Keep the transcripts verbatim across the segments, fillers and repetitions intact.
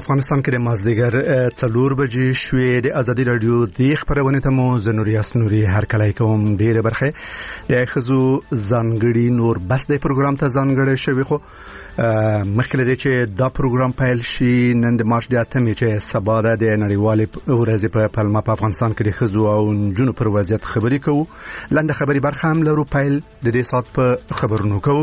افغانستان کې د مازدیګر څلور بجې شوې د ازادي رادیو د خبرونې ته مو زنوري اسنوري هر کله کوم ډیره برخه د خزو ځانګړي نور بس د پروګرام ته ځانګړي شوی خو مخکې د چې دا پروګرام پیل شي نن د مارچ د اتمې چې سبا د نړیوالې ورځې په پلمه په افغانستان کې د خزو او نجونو پر وضعیت خبرې کوو. لنډه خبري برخه هم لرو. پیل د دې سات په خبرونو کوو.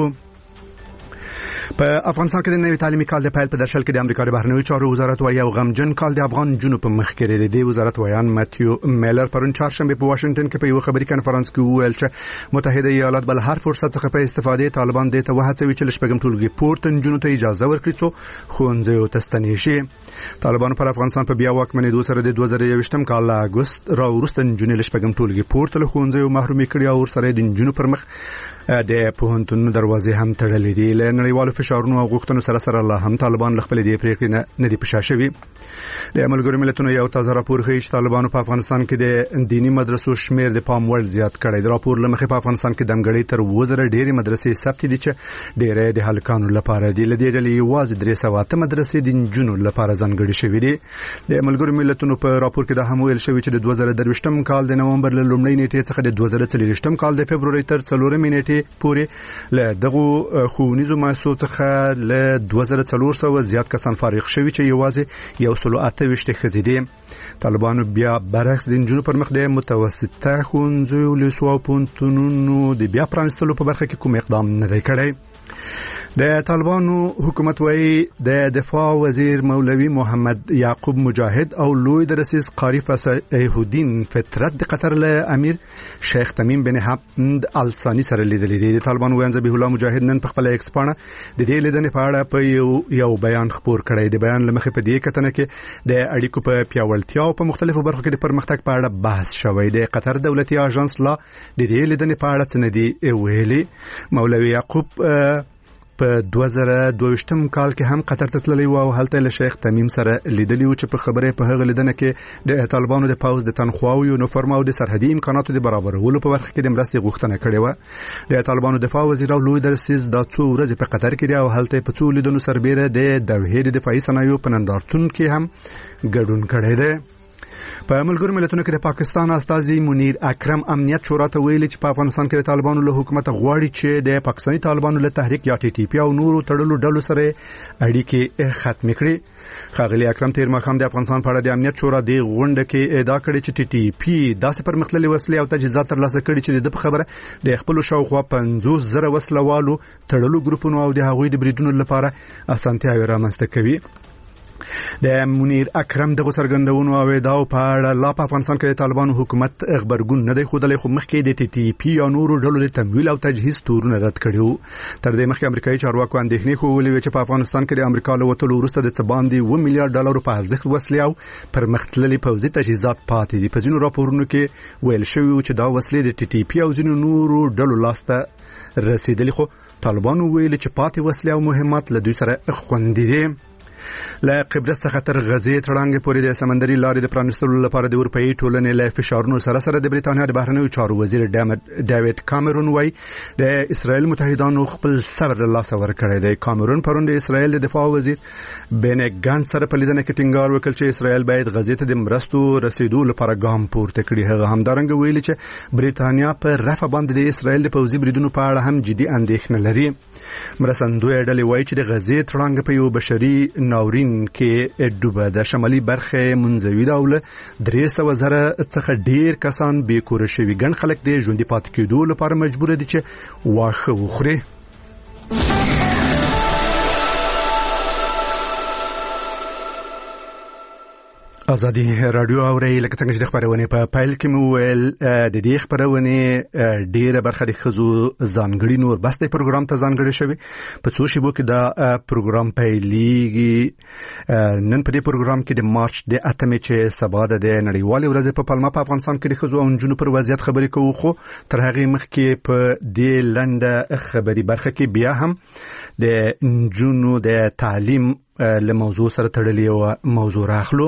په افغانستان کې د نوي تعلیمي کال د پیل په درشل کې د امریکا د بهرنیو چارو وزارت وايي او غمجن کال د افغان جنوب په مخ کې لري. د وزارت وایان ماتیو میلر پرون چهارشنبه په واشنگټن کې په یو خبري کانفرنس کې وویل چې متحده ایالات بل هر فرصت څخه په استفاده طالبان د ته وهڅوي چې لشپږم ټولګي پورته جنونو ته اجازه ورکړي چې ښوونځي ته ستنې شي. طالبان پر افغانستان په بیا واکمنېدو سره د دوه زره یوویشتم کال اګوست را وروسته جنونو لشپږم ټولګي پورته له ښوونځي محرومي کړي او سره د جنونو پر مخ د پوهنتون دروازې هم تړلې دي. له نړیوالو فشارونو او غوښتنو سره سره الله هم طالبان خپل دی پریکړې نه دی پښا شوی. د ملګرو ملتونو یو تازه راپور ښیي چې طالبانو په افغانستان کې د دینی مدرسو شمیر د پام وړ زیات کړی. د راپور لمخې په افغانستان کې دمګړی تر وزره ډېری مدرسې ثبت دي چې ډېرې د هلکانو لپاره دي. لدې ډلې یوازې درې سوه اته مدرسې د نجونو لپاره ځانګړې شوې دي. د ملګرو ملتونو په راپور کې دا هم ویل شوی چې د دوه زره درویشتم کال د نومبر له لومړۍ نیټې څخه د دوه زره څلوېښتم کال د فبرورۍ تر څلورمې نیټې پورې له دغه ښوونیزو مؤسسو څخه له دوه زره څلور سوه زیات کسان فارغ شوي چې یوازې یو سل او اته ویشت ښځې دي. طالبانو بیا برعکس د نجونو پر مخ د متوسطه ښوونځیو لیسو او پوهنتونونو د بیا پرانستلو په برخه کې کوم اقدام نه دی کړی. د طالبانو حکومت وايي د دفاع وزیر مولوي محمد یعقوب مجاهد او لوی درسیز قاری فصیح فطرت د قطر له امیر شیخ تمیم بن حمد الثانی سره لیدلې دي. د طالبانو ویان ذبیح الله مجاهد نن په خپل ایکس پاڼه د دې لیدنې په اړه په یو یو بیان خبر کړی. د بیان لمخې په دې کتنه کې د اړیکو په پیاوړتیا او په مختلفو برخو کې د پرمختګ په اړه بحث شوی دی. قطر دولتي اژانس لا د دې لیدنې په اړه څه نه دی ویلي. مولوي یعقوب په دوه زره دوه ویشتم کال کې هم قطر ته تللی و او هلته له شیخ تمیم سره لیدلی و چې په خبره په هغه لیدنه کې د طالبانو د پاوز د تنخواو یونیفورم او د سرحدي امکاناتو د برابرولو په برخه کې د مرستې غوښتنه کړې و. د طالبانو دفاع وزیر او لوی درسیز د څو ورځې په قطر کې دی او هلته په څو لیدنو سربېره د دوحې د دفاعي صنایعو په نندارتون کې هم ګډون کړی دی. په ملګرو ملتونو کې د پاکستان استازي منیر اکرم امنیت شورا ته ویلي چې په افغانستان کې د طالبانو له حکومت غواړي چې د پاکستاني طالبانو له تحریک یا ټي ټي پی او نورو تړلو ډلو سره اړیکې ختم کړي. ښاغلي اکرم تیر ماښام د افغانستان په اړه د امنیت شورا د غونډه کې ادعا کړې چې ټي ټي پی داسې پرمختللي وسلې او تجهیزات ترلاسه کړي چې د خبره د خپل شاوخوا پنځوس زره وسلوالو تړلو ګروپونو او د هغوی د بریدونو لپاره اسانتیاوې رامنځته کوي. د منیر اکرم دغه څرګندونو او ادعاو په اړه لا په افغانستان کې د طالبانو حکومت خبرګون نه دی ښودلی خو مخکې د ټي ټي پی او نورو ډلو د تمویل او تجهیز تورونه رد کړي وو. تر دې مخکې امریکایي چارواکو اندېښنې ښودلې وې چې په افغانستان کې د امریکا له وتلو وروسته د څه باندې اوه میلیارډ ډالرو په ارزښت وسلې او پرمختللي پوځي تجهیزات پاتې دي. په ځینو راپورونو کې ویل شوي و چې دا وسلې د ټي ټي پی او ځینو نورو ډلو لاسته رسېدلي خو طالبانو ویلي چې پاتې وسلې او مهمات له دوی سره خوندي دي. له قبرص څخه تر غزې تړانګې پورې د سمندري لارې د پرانستلو لپاره د اروپאי ټولنې له فشارونو سره سره د بریتانیا د بهرنیو چارو وزیر ډیوډ کامرون وايي د اسرائیل متحدانو خپل صبر له لاسه ورکړی دی. کامرون پرون د اسرائیل د دفاع وزیر بن ګانټ سره په لیدنه کې ټینګار وکړ چې اسرائیل باید غزې ته د مرستو رسیدو لپاره ګام پورته کړي. هغه همدارنګه ویلي چې بریتانیا په رفح باندې د اسرائیل د پوځي بریدونو په اړه هم جدي اندېښنه لري. مرستندوی ډلې وایي چې د غزې تړانګ په یو بشري ناورین کې ډوبه د شمالي برخه منځوي ده او له درې سوه زره څخه ډیر کسان بې کوره شوي. ګڼ خلک د ژوندي پاتې کېدو لپاره مجبور دي چې واښه وخوري. ازادي رادیو اوري لکه څنګه چې د خبرونه په پایل کې مو ویل د دې خبرونه ډیره برخه د خزو ځانګړي نور بس د پروګرام ته ځانګړي شوی. په څو شیبو کې دا پروګرام پیلېږي. نن په دې پروګرام کې د مارچ د اتمې چې سبا د نړیوالې ورځې په پلمه په افغانستان کې د خزو او نجونو پر وضعیت خبرې کوو خو تر هغه مخکې په دې لنډه خبري برخه کې بیا هم د نجونو د تعلیم له موضوع سره تړلې او موضوع راخلو.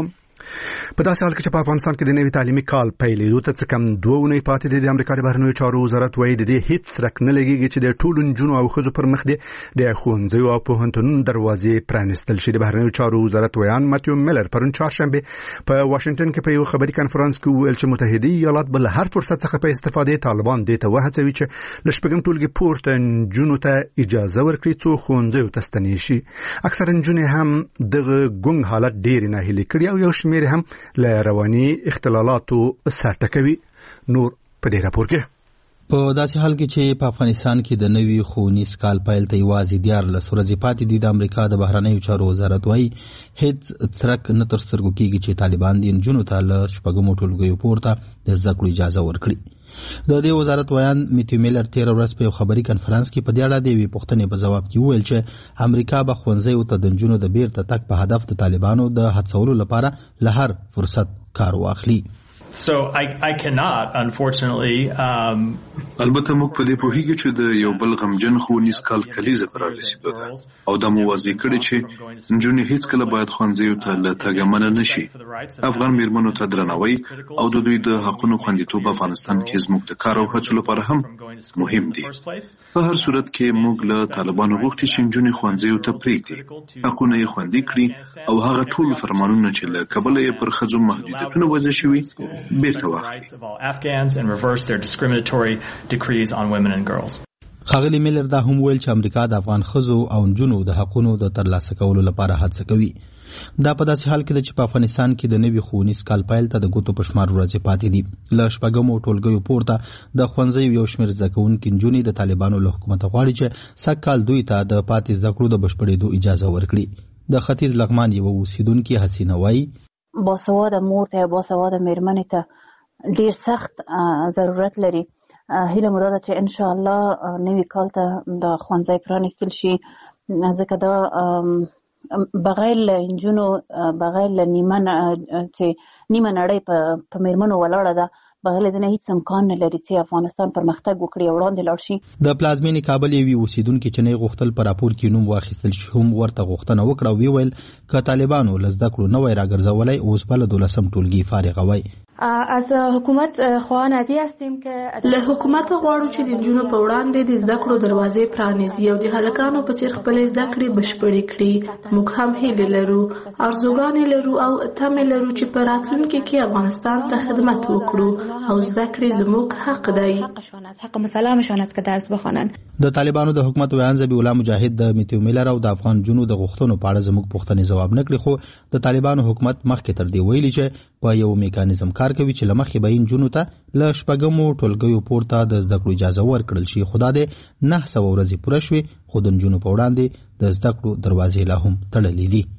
په داسې حال کې چې په افغانستان کې د نوي تعلیمي کال پیلېدو ته څه کم دوه اونۍ پاتې دي، د امریکا د بهرنیو چارو وزارت وایي د دې هیڅ څرک نه لګېږي چې د ټولو نجونو او ښځو پر مخ د ښوونځیو او پوهنتونونو دروازې پرانیستل شي. د بهرنیو چارو وزارت ویان ماتیو میلر پرون چهارشنبه په واشنگټن کې په یو خبري کانفرنس کې وویل چې متحده ایالات بل هر فرصت څخه په استفادې طالبان دې ته وهڅوي چې له شپږم ټولګي پورته نجونو ته اجازه ورکړي څو ښوونځیو ته ستنې شي. اکثره نجونې هم دغه ګونګ حالت ډېر ناهیلي کړي او یو شمېر هم له رواني اختلالاتو سر ټکوي. نور په دې راپور کې په داسې حال کې چې په افغانستان کې د نوي ښوونیز کال پیل ته یوازې دیارلس ورځې پاتې دي، د امریکا د بهرنیو چارو وزارت وایي هیڅ څرک نه تر سترګو کېږي چې طالبان د نجونو ته له شپږمو ټولګیو پورته د زده کړو اجازه ورکړي. د دې وزارت ویان میتیو میلر تېره ورځ په یو خبري کانفرنس کې په دې اړه د یوې پوښتنې په ځواب کې وویل چې امریکا به ښوونځیو ته د نجونو د بیرته تګ په هدف د طالبانو د هڅولو لپاره له هر فرصت کار واخلي. So I I cannot unfortunately um البته موږ په دې پوهیږو چې د یو بل غمجن ښوونیز کال کلیزه پر رسیدو ده او د موازی کړي چې نجونې هیڅ کله باید ښوونځیو ته له تګ منع نشي. افغان میرمنو ته درناوی او د دوی د حقونو خوندیتوب افغانستان کې زموږ د کار او هڅو لپاره هم مهم دي. په هر صورت کې موږ له طالبانو غوښتي چې نجونې ښوونځیو ته پرېږدي، حقونه یې خوندي کړي او هغه ټول فرمانونه چې له کبله یې پر ښځو محدودیتونه وضع شوي بیرته واخلي. decrees on women and girls. خاغلی میلر دا هم ویل چې امریکا د افغان ښځو او نجونو د حقونو د ترلاسه کولو لپاره هڅه کوي. دا په داسې حال کې ده چې په افغانستان کې د نوي ښوونیز کال پیل ته د ګوتو په شمار ورځې پاتې دي. له شپږمو ټولګیو پورته د ښوونځیو یو شمېر زده کوونکي نجونې د طالبانو له حکومته غواړي چې سږ کال دوی ته د پاتې زده کړو د بشپړېدو اجازه ورکړي. د ختیځ لغمان یوه اوسیدونکې حسینه وایي باسواده مور ته باسواده میرمنې ته ډېر سخت ضرورت لري. هیله مو ده چې ان شاء الله نوی کال ته د ښوونځی پرانیستل شي، ځکه دا بغیر له نجونو بغیر له نیمه چې نیمه نړۍ په میرمنو ولاړه ده، بغیر له دې هیڅ امکان نه لري چې افغانستان پرمختګ وکړي او وړاندې لاړ شي. د پلازمینې کابل یوې اوسیدونکې چې نه غوښتل په راپور کې نوم واخیستل شي هم ورته غوښتنه وکړه او ویل که طالبانو له زده کړو نه وای راګرځولی اوس به له دولسم ټولګي فارغه وای. از حکومت خواهان هستیم که له حکومت غواړو چې د نجونو په وړاندې د زده کړو دروازې پرانیزي او د هلکانو په څیر خپل زده کړې بشپړې کړي. موږ هم هیلې لرو، ارزوګانې لرو او تمې لرو چې په راتلونکي کې افغانستان ته خدمت وکړو او زده کړې زموږ حق دی. حق مسلمشان است که درس بخوانن. د طالبانو د حکومت ویان ذبیح الله مجاهد د میتیو میلر او د افغان جنو د غوښتنو په اړه زموږ پوښتنې ځواب نه کړي، خو د طالبانو حکومت مخکې تر دې ویلي چې په یو میکانیزم کار کوي چې لمخې به نجونو ته له شپږمو ټولګیو پورته د زده کړو اجازه ورکړل شي. خو دا د نه سوه ورځې پوره شوې خو د نجونو په وړاندې د زده کړو دروازې لا هم تړلې دي.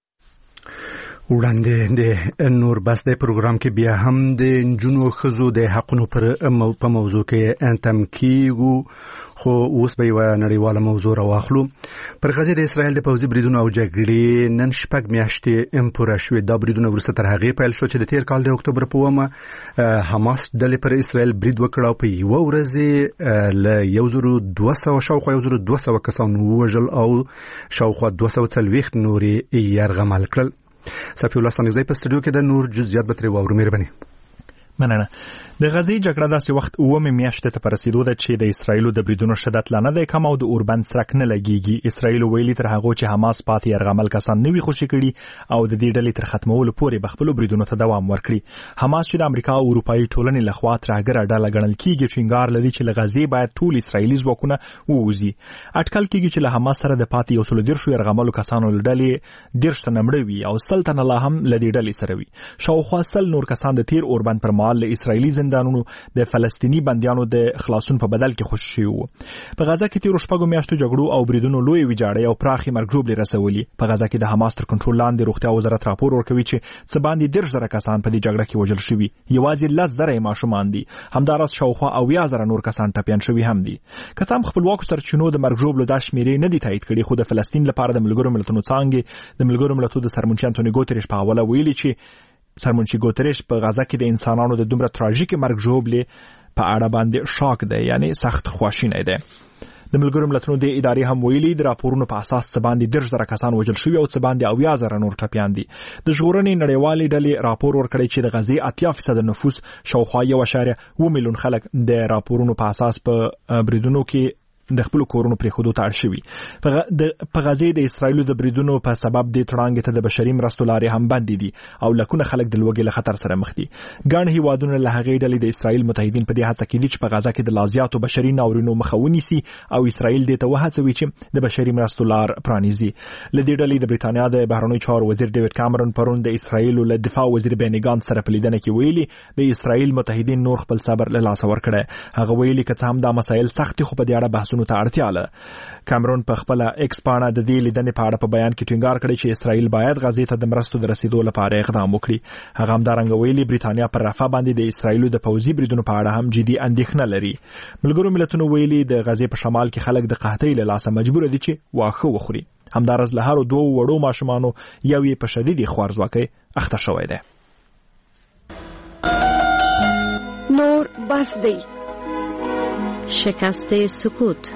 وړاندې د نور بس د پروګرام کې بیا هم د نجونو ښځو د حقونو پر په موضوع کې تم کیږو، خو اوس به یوه نړیواله موضوع راواخلو. پر غزې د اسرائیل د پوځي بریدونو او جګړې نن شپږ میاشتې پوره شوې. دا بریدونه وروسته تر هغې پیل شو چې د تېر کال د اکتوبر په اوومه حماس ډلې پر اسرائیل برید وکړ او په یوه ورځ له یو زرو دوه سوه شاوخوا یو زرو دوه سوه کسان ووژل او شاوخوا دوه سوه څلوېښت نور یې یرغمل کړل. صفی الله ستانکزی په سټوډیو کې د نور جزئیات به ترې واورو. مهرباني. مننه. د غزې جګړه داسې وخت اومه میاشتې ته په رسیدو ده چې د اسرایلو د بریدونو شدت لا نه دی کم او د اوربند څرک نه لګیږي. اسرایل ویلي تر هغه چې حماس پاتې یرغمل کسان نه وي خوشي کړي او د دې ډلې تر ختمولو پورې به خپلو بریدونو ته دوام ورکړي. حماس چې د امریکا او اروپایي ټولنې لخوا ترهګره ډله ګڼل کیږي ټینګار لري چې له غزې باید ټول اسرایلي ځواکونه ووځي. اټکل کیږي چې له حماس سره د پاتې یو سل دېرشو یرغملو کسانو له ډلې دېرش تنه مړه وي او سل تنه لا هم له دې ډلې سره وي. شاوخوا سل نور کسان د تیر اوربند پر مهال له اسرایلي زندانونو د فلسطینی بندیانو د خلاصون په بدل کې خوشي وو. په غزه کې تیر شپږو میاشتو جګړو او بریدونو لوی ویجاړی او پراخي مرګ ژوبلې رسولي. په غزه کې د حماس تر کنټرول لاندې روغتیا وزارت راپور ورکوي چې څه باندې دېرش زره کسان په دې جګړه کې وژل شوي، یوازې لس زره ماشومان دي، همداراز شاوخوا اویا زره نور کسان ټپیان شوي هم دي. که څه هم خپلواکو سرچینو د مرګ ژوبلو دا شمیرې نه دي تایید کړي، خو د فلسطین لپاره د ملګرو ملتونو څانګې د ملګرو ملتونو د سرمنشي انټونی ګوتریش په حواله ویلي چې سرمنشي ګوتریش په غزه کې د انسانانو د دومره تراژیک مرګ ژوبلې په اړه باندې شاک دی، یعنی سخت خواشینی دی. د ملګرو ملتونو د ادارې هم ویلي د راپورونو په اساس څه باندې دېرش زره کسان وژل شوي او څه باندې اویا زره نور ټپیان دي. د ژغورنې نړیوالې ډلې راپور ورکړی چې د غزې اتیا فیصد نفوس شاوخوا یو اعشاریه اووه میلیون خلک د راپورونو په اساس په بریدونو کې د خپل کورونو پرې خودو ته اړ شوي. په غزې د اسرایلو د بریدونو په سبب د تړانګې ته د بشري مرستو لارې هم بندې دي او لکونه خلک د لوږې له خطر سره مخ دي. ګڼ هیوادونه له هغې ډلې د اسرایل متحدین په دې هڅه کې دي چې په غزه کې د لازیاتو بشري ناورینو مخه ونیسي او اسرایل دې ته وهڅوي چې د بشري مرستو لار پرانیزي. له دې ډلې د بریتانیا د بهرنیو چارو وزیر ډیوډ کامرون پرون د اسرایل له دفاع وزیر بیني ګانټ سره په لیدنه کې ویلي د اسرایل متحدین نور خپل صبر له لاسه ورکړی. هغه ویلي که څه هم دا مسایل سخت خو په دې اړه بحثونو ته اړتیا ده. کامرون په خپل ایکس پاڼه د دې لیدنې په اړه په بیان کې ټینګار کړی چې اسرائیل باید غزې ته د مرستو د رسیدو لپاره اقدام وکړي. هغه همدارنګه ویلي بریتانیا پر رفح باندې د اسرائیل د پوځي بریدونو په اړه هم جدي اندېښنه لري. ملګرو ملتونو ویلي د غزې په شمال کې خلک د قحطۍ له لاسه مجبور دي چې واښه وخوري. همدارس له هر دوه وړو ماشومانو یو یې په شدیدي خوارځواکۍ اخته شوی دی. نور بس دی. شکست سکوت.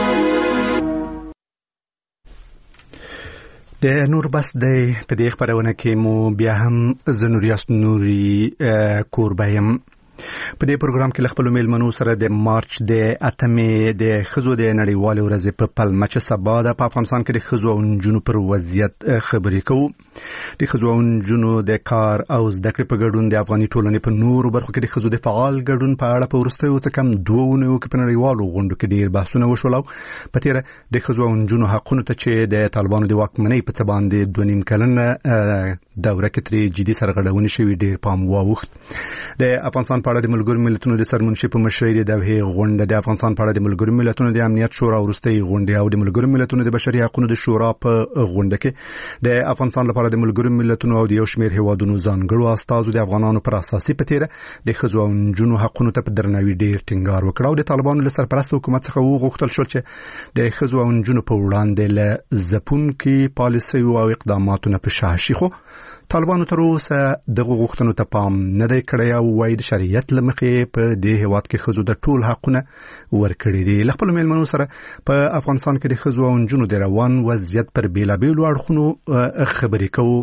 د نور بس دی په دې خبرونه کې مو بیا هم زنوریاس نوري کوربایم. په دې پروګرام کې خپل میلمنو سره د مارچ د اتمې د خزو د نړیوال ورځې په پلمه چې سبا د افغانستان کې د خزو او نجونو پر وضعیت خبرې کوو. د خزو او نجونو د کار او زده کړې په ګډون د افغاني ټولنې په نورو برخو کې د خزو د فعال ګډون په اړه په وروستیو څه کم دوه اونیو کې په نړیوالو غونډو کې ډېر بحثونه وشول. په تیره د خزو او نجونو حقونو ته چې د طالبانو د واکمنۍ په څه باندې دوه نیم کلنه دوره کې ترې جدي سرغړونې شوې ډېر پام واوښت. د افغانستان په اړه د ملګرو ملتونو د سرمنشي په مشرۍ د دوه غونډه د افغانستان په اړه د ملګرو ملتونو د امنیت شورا وروستۍ غونډه او د ملګرو ملتونو د بشري حقوقو د شورا په غونډه کې د افغانستان لپاره د ملګرو ملتونو او د یو شمېر هیوادونو ځانګړو استازو د افغانانو پر اساسي پتیره د خزو او نجونو حقوقو ته په درناوي ډېر ټینګار وکړ او د طالبانو له سرپرست حکومت څخه وغوښتل شو چې د خزو او نجونو په وړاندې له ځپونکي پالیسي او اقداماتو په شاهشي خو طالبانو تر اوسه دغه غوښتنو ته پام نه دی کړی او وايي د شریعت له مخې په دې هیواد کې خزو د ټول حقونه ورکړي دي. له خپل میلمنو سره په افغانستان کې د خزو او نجونو د روان وضعیت پر بیلابیلو اړخونو خبرې کوو.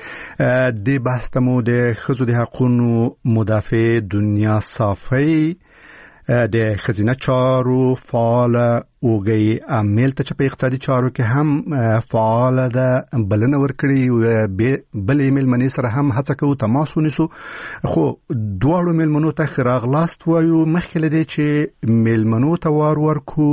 د بحث ته مو د خزو د حقونو مدافع دنیا صافی د خزینه چارو فعال اوګي عامل ته چې په اقتصادي چارو کې هم فعال ده بلنه ورکړي. بل میلمنې سره هم هڅه کوو تماس ونیسو خو دواړو میلمنو ته راغلاست وایو. مخکې له دې چې میلمنو ته وار ورکو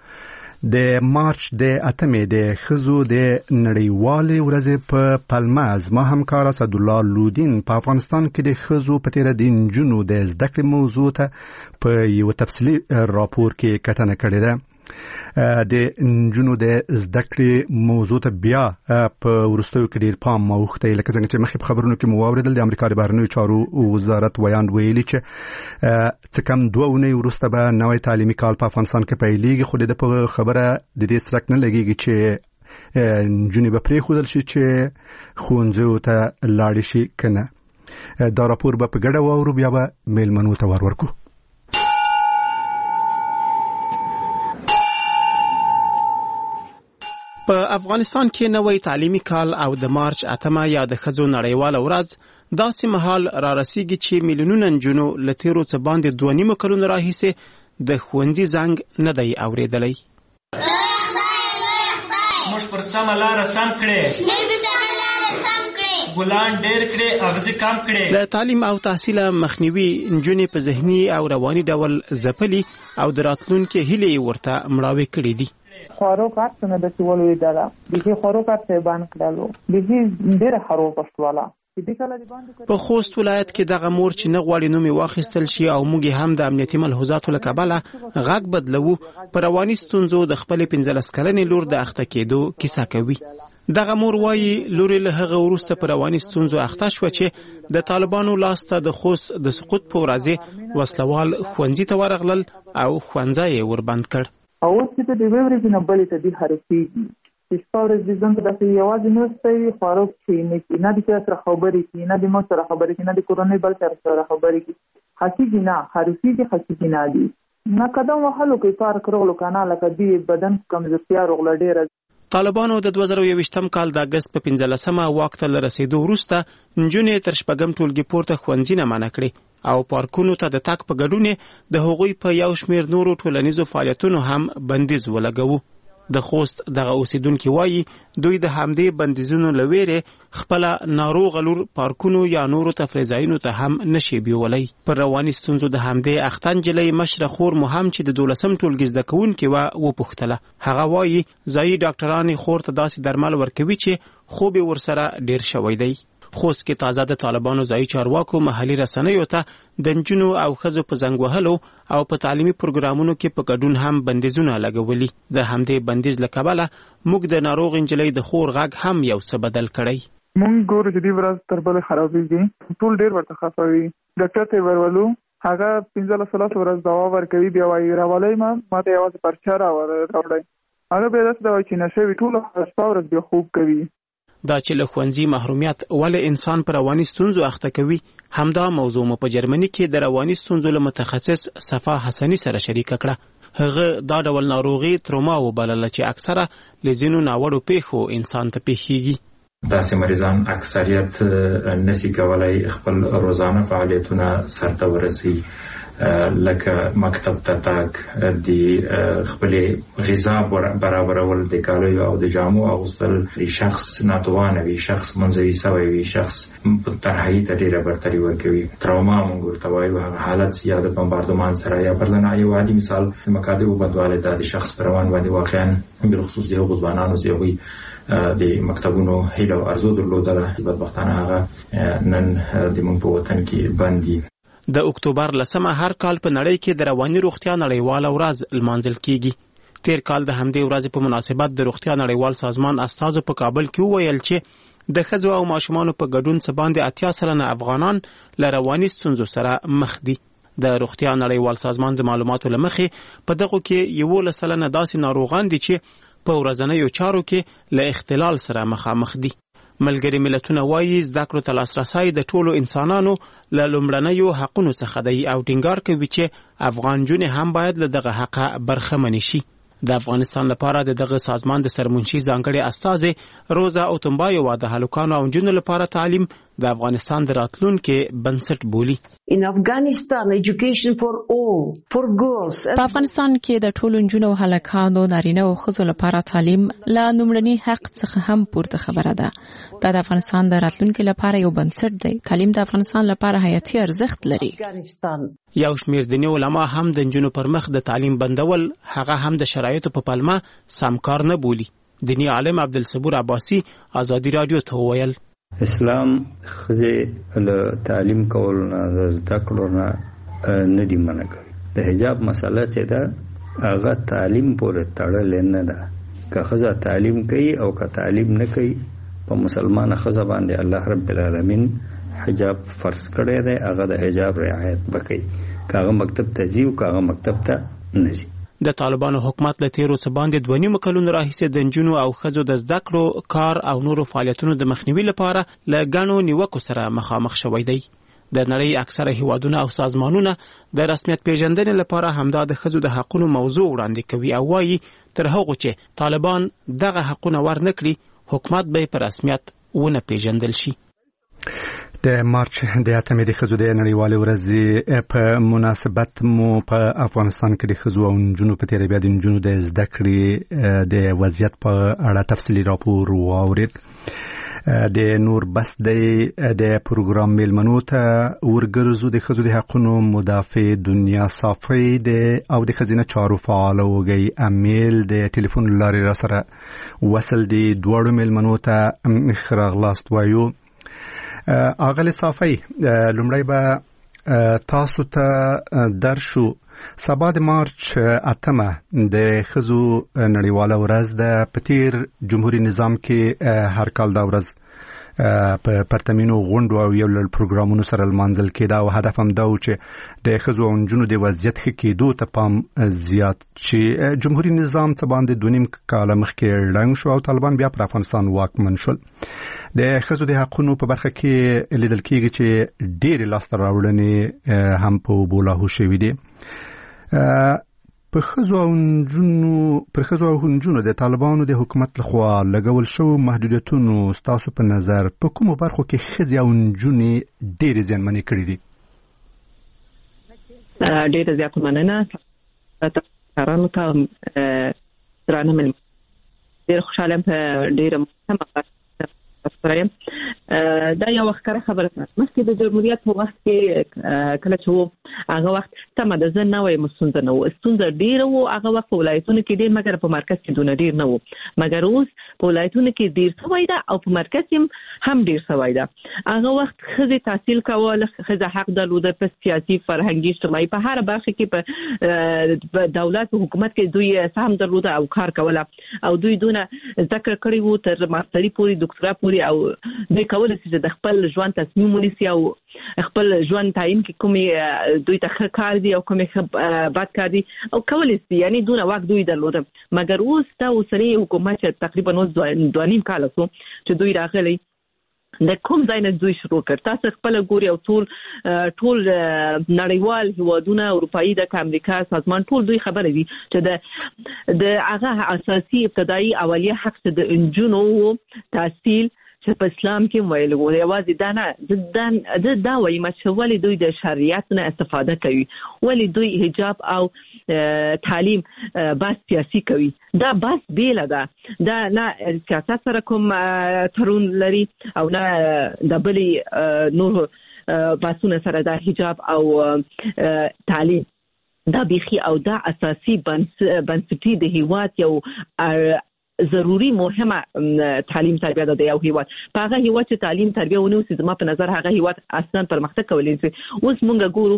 د مارچ د اتمې د خزو د نړیوالې ورځې په پلمه زما همکار اسد الله لودین په افغانستان کې د خزو په تیره د نجونو د زده کړې موضوع ته په یو تفصیلي راپور کې کتنه کړې ده. د نجونو د زده کړې موضوع ته بیا په ورستیو کې ډېر پام اوښتی لکه څنګه چې مخکې په خبرونو کې مو واورېدل د امریکا د بهرنیو چارو وزارت ویاند ویلي چې څه کم دوه اونۍ وروسته به نوی تعلیمي کال په افغانستان کې پیلېږي خو د په خبره د دې څرک نه لګېږي چې نجونې به پرېښودل شي چې ښوونځیو ته لاړې شي که نه. دا راپور به په ګډه واورو بیا به میلمنو ته ور ورکو. په افغانستان کې نوې تعلیمي کال او د مارچ اتمه یا د ښځو نړیواله ورځ داسې مهال را رسیږي چې میلیونونه نجونو له تیرو څه باندې دوه نیمو کلونو راهیسې د ښوونځي زنګ نه دی اورېدلی. موږ پر سمه لاره سم کړې ګلان ډېر کړې اغزي کم کړې. له تعلیم او تحصیل مخنیوي نجونې په ذهني او رواني ډول ځپلي او د راتلونکي هیلې ورته مړاوې کړې دي. خواروق ارڅنه د سیولو اداره دغه خواروق ارڅه باندې کړلو دغه ډېر خروق پښتواله. په خوست ولایت کې دغه مور چې نه غواړي نوم واخیستل شي او موږ هم د امنیتي ملحوظاتو له کبله غږ بدلو په رواني ستونزو د خپل پنځلس کلنې لور د اخته کېدو کیسه کوي. دغه مور وایي لور له هغه وروسته په رواني ستونزو اخته شو چې د طالبانو لاسته د خوست د سقوط په ورځ وسلوال ښوونځي ته ورغلل او ښوونځی وربند کړ. او چې د ویورې نه بلې ته د حرفي چې ستاره د ځان ته د یوازې نو ستې خواروق چې نه نه د سره خبرې کې نه د مو سره خبرې کې نه د کورونې بل سره خبرې کې حقیقي نه حرفي دي حقیقي نه دي نه قدم وهلو کې کار کړلو کنه لکه دی بدن کمزورتیا رغله ډیره. طالبانو د دوه زره یوویشتم کال د اګست په پنځلسمه واک ته رسیدو وروسته نجونې تر شپږم ټولګي پورته ښوونځي نه منع کړي او پارکونو ته د تګ په ګډون د هغوی په یو شمېر نورو ټولنیزو فعالیتونو هم بندیز ولګوو. د خوست دغه اوسیدونکو وایي دوی د همدې بندیزونو له ویرې خپل ناروغ لور پارکونو یا نورو تفریح ځایونو ته هم نشي بیولای. پر رواني ستونزو د همدې اختن جلۍ مشره خور مو هم چې د دولسم ټولګي زده کوونکې وه وپوښتله. هغه وایي ځایي ډاکټران خور ته داسې درمل ورکوي چې خوب یې ورسره ډیر شوی دی. خوست کې تازه د طالبانو ځایي چارواکو محلي رسنیو ته د نجونو او ښځو په زنګ وهلو او په تعلیمي پروګرامونو کې په ګډون هم بندیزونه لګولي. د همدې بندیز له کبله موږ د ناروغ نجلۍ د خور غږ هم یو څه بدل کړی. مونږ ګورو چې دې ورځ تر بلې خرابېږي، ټول ډېر ورته خفه وي. ډاکټر ته ورولو، هغه پنځلس سلس ورځ دوا ورکوي، بیا وایي راولئ ما ما ته یوازې پرچه راوړئ. هغه بیا داسې دوا چې نشه وي ټوله شپه ورځ بیا خوب کوي. دا چې له ښوونځي محرومیت ولې انسان پر رواني ستونزو اخته کوي، همدا موضوع مو په جرمني کې د رواني ستونزو له متخصص صفا حسني سره شریکه کړه. هغه دا ډول ناروغي تروما وبلله چې اکثره له ځینو ناوړو پیښو انسان ته پیښیږي. داسې مریضان اکثریت نسی کولای خپل روزانه فعالیتونه سرته ورسي، لکه مکتب ته تګ، د خپل غذا برابرول، د کالیو او د جامو اغوستل، د شخص ناتوانه وي، شخص منزوي سوی وي، شخص په تنهایي ته ډېره برتري ورکوي. تروما موږ ورته وایو هغه حالت یا د بمباردمان سره یا پر ځای یو عادي مثال د مکاتبو بدواله د شخص پر روان باندې واقعا بالخصوص د هغو ځوانانو چې هغوی د مکتبونو هیله او ارزو درلودله، بدبختانه هغه نن د موږ په وطن کې بند دي. د اکتوبر لسمه هر کال په نړۍ کې د رواني روغتیا نړیواله ورځ لمانځل کیږي. تیر کال د همدې ورځې په مناسبت د روغتیا نړیوال سازمان استازو په کابل کې وویل چې د ښځو او ماشومانو په ګډون څه باندې اتیا سلنه افغانان له رواني ستونزو سره مخ دي. د روغتیا نړیوال سازمان د معلوماتو له مخې په دغو کې یولس سلنه داسې ناروغان دي چې په ورځنیو چارو کې له اختلال سره مخامخ دي. ملګري ملتونه وایي زده کړو ته لاسرسی د ټولو انسانانو له لومړنیو حقونو څخه دی او ټینګار کوي چې افغان نجونې هم باید له دغه حقه برخمنې شي. د افغانستان لپاره د دغه سازمان د سرمنشي ځانګړي استازې روزا اوتمبایووا د هلکانو او نجونو لپاره تعلیم د افغانستان د راتلونکي بنسټ بولي. In Afghanistan, education for all, for girls. په افغانستان کې د ټولو نجونو او هلکانو، نارینه او ښځو لپاره تعلیم له لومړني حق څخه هم پورته خبره ده. دا د افغانستان د راتلونکي لپاره یو بنسټ دی. تعلیم د افغانستان لپاره حیاتي ارزښت لري. یو شمېر دیني علما هم د نجونو پر مخ د تعلیم بندول هغه هم د شرایطو په پلمه سم کار نه بولي. دیني عالم عبدالصبور عباسي ازادي رادیو ته وویل اسلام ښځې له تعلیم کولو نه د زده کړو نه نه دي منع کړي. د حجاب مسله چې ده هغه تعلیم پورې تړلې نه ده. که ښځه تعلیم کوي او که تعلیم نه کوي، په مسلمانه ښځه باندې الله رب العالمین حجاب فرض کړی دی، هغه د حجاب رعایت وکړي، که هغه مکتب ته ځي او که هغه مکتب ته نه ځي. د طالبانو حکومت له تیرو څه باندې دوه نیمو کلونو راهیسې د نجونو او ښځو د زده کړو، کار او نورو فعالیتونو د مخنیوي لپاره له ګڼو نیوکو سره مخامخ شوی دی. د نړۍ اکثره هیوادونه او سازمانونه د رسمیت پیژندنې لپاره همدا د ښځو د حقونو موضوع وړاندې کوي او وایي تر هغو چې طالبان دغه حقونه ورنه کړي، حکومت به په رسمیت ونه پیژندل شي. د مارچ د اتمې د ښځو د نړیوالې ورځې په مناسبت مو په افغانستان کې د ښځو او نجونو په تېره بیا د نجونو د زده کړې د وضعیت په اړه تفصیلي راپور واورېد. د نور بس د پروګرام میلمنو ته ورګرځو د ښځو د حقونو مدافع دنیا صافی د او د ښځینه چارو فعاله وګړي امیل د ټلیفون لارې را سره وصل دي. دواړو میلمنو ته ښه راغلاست وایو. اغلی صافی، لومړی به تاسو ته درشو. سبا د مارچ اتمه د ښځو نړیواله ورځ ده. په تیر جمهوري نظام کې هر کال دا ورځ په پرتمینو غونډو او یو لړ پروګرامونو سره لمانځل کېده او هدف هم دا و چې د ښځو او نجونو د وضعیت ښه کېدو ته پام زیات شي. جمهوري نظام څه باندې دوه نیم کاله مخکې ړنګ شو او طالبان بیا پر افغانستان واکمن شول. د ښځو د حقونو په برخه کې لیدل کېږي چې ډېرې لاسته راوړنې هم په اوبو لاهو شوي دي. په خزو او نجونو پر خزو او نجونو د طالبانو د حکومت لخوا لګول شو محدودیتونو ستاسو په نظر په کومو برخو کې خزي او نجونې ډېر زیانمنې کړې دي؟ ډېر زیات مننه تاسو ته درانه من ډېر خوشاله په ډېر مهمه سره دا یو وختره خبره ده. مخکې د جمهوریت په وخت کې کله چې هغه وخت تمه د زن نوې مستند نه و ستونزه ډیره و. هغه وخت په ولایتونو کې ډیر مګر په مرکز کې دونه ډیر نه و، مګر اوس په ولایتونو کې ډیر سوي ده او په مرکز کې هم ډیر سوي ده. هغه وخت خزي تحصیل کول، خزي حق درلوده په سیاسي فرهنګي اجتماعي په هر برخه کې په دولت او حکومت کې دوی سهم درلوده او کار کوله او دوی دونه ذکر کړی وو تر ماستری پوری ډاکټرا پوری او دوی کولای شي د خپل ژوند تصمیم ونیسي او خپل ژوند تعیین کې کومې دوی ته کار دي او کومې بد کار دي او کولای شي، یعنی دونه وخت دوی درلوده. مګر اوس دا اوسنی حکومت تقریبا اوس دوه نیم کال شو چې دوی راغلي د کوم ځای نه دوی شروع کړ. تاسو خپل ګوري او ټول ټول نړیوال هیوادونه اروپאי د امریکا سازمان ټول دوی خبره دي چې د د هغه اساسي ابتدایي اولیه حق د انجونو تحصیل چې په اسلام کې ویل وو یوازې دا نه ځدان د دا وایي چې ولې دوی د شریعت نه استفاده کوي، ولې دوی حجاب او تعلیم بس سیاسي کوي. دا بس بیل ده، دا نه سیاست سره کوم ترون لري او نه د بلی نور باسونه سره د حجاب او تعلیم. دا بيخي او دا اساسي بنسټي د هیواد یو ضروري مهمه تعلیم تربیه ده د یو هیواد. په هغه هیواد چې تعلیم تربیه ونیسي زما په نظر هغه هیواد اصلا پرمختګ کولی شي. اوس مونږ ګورو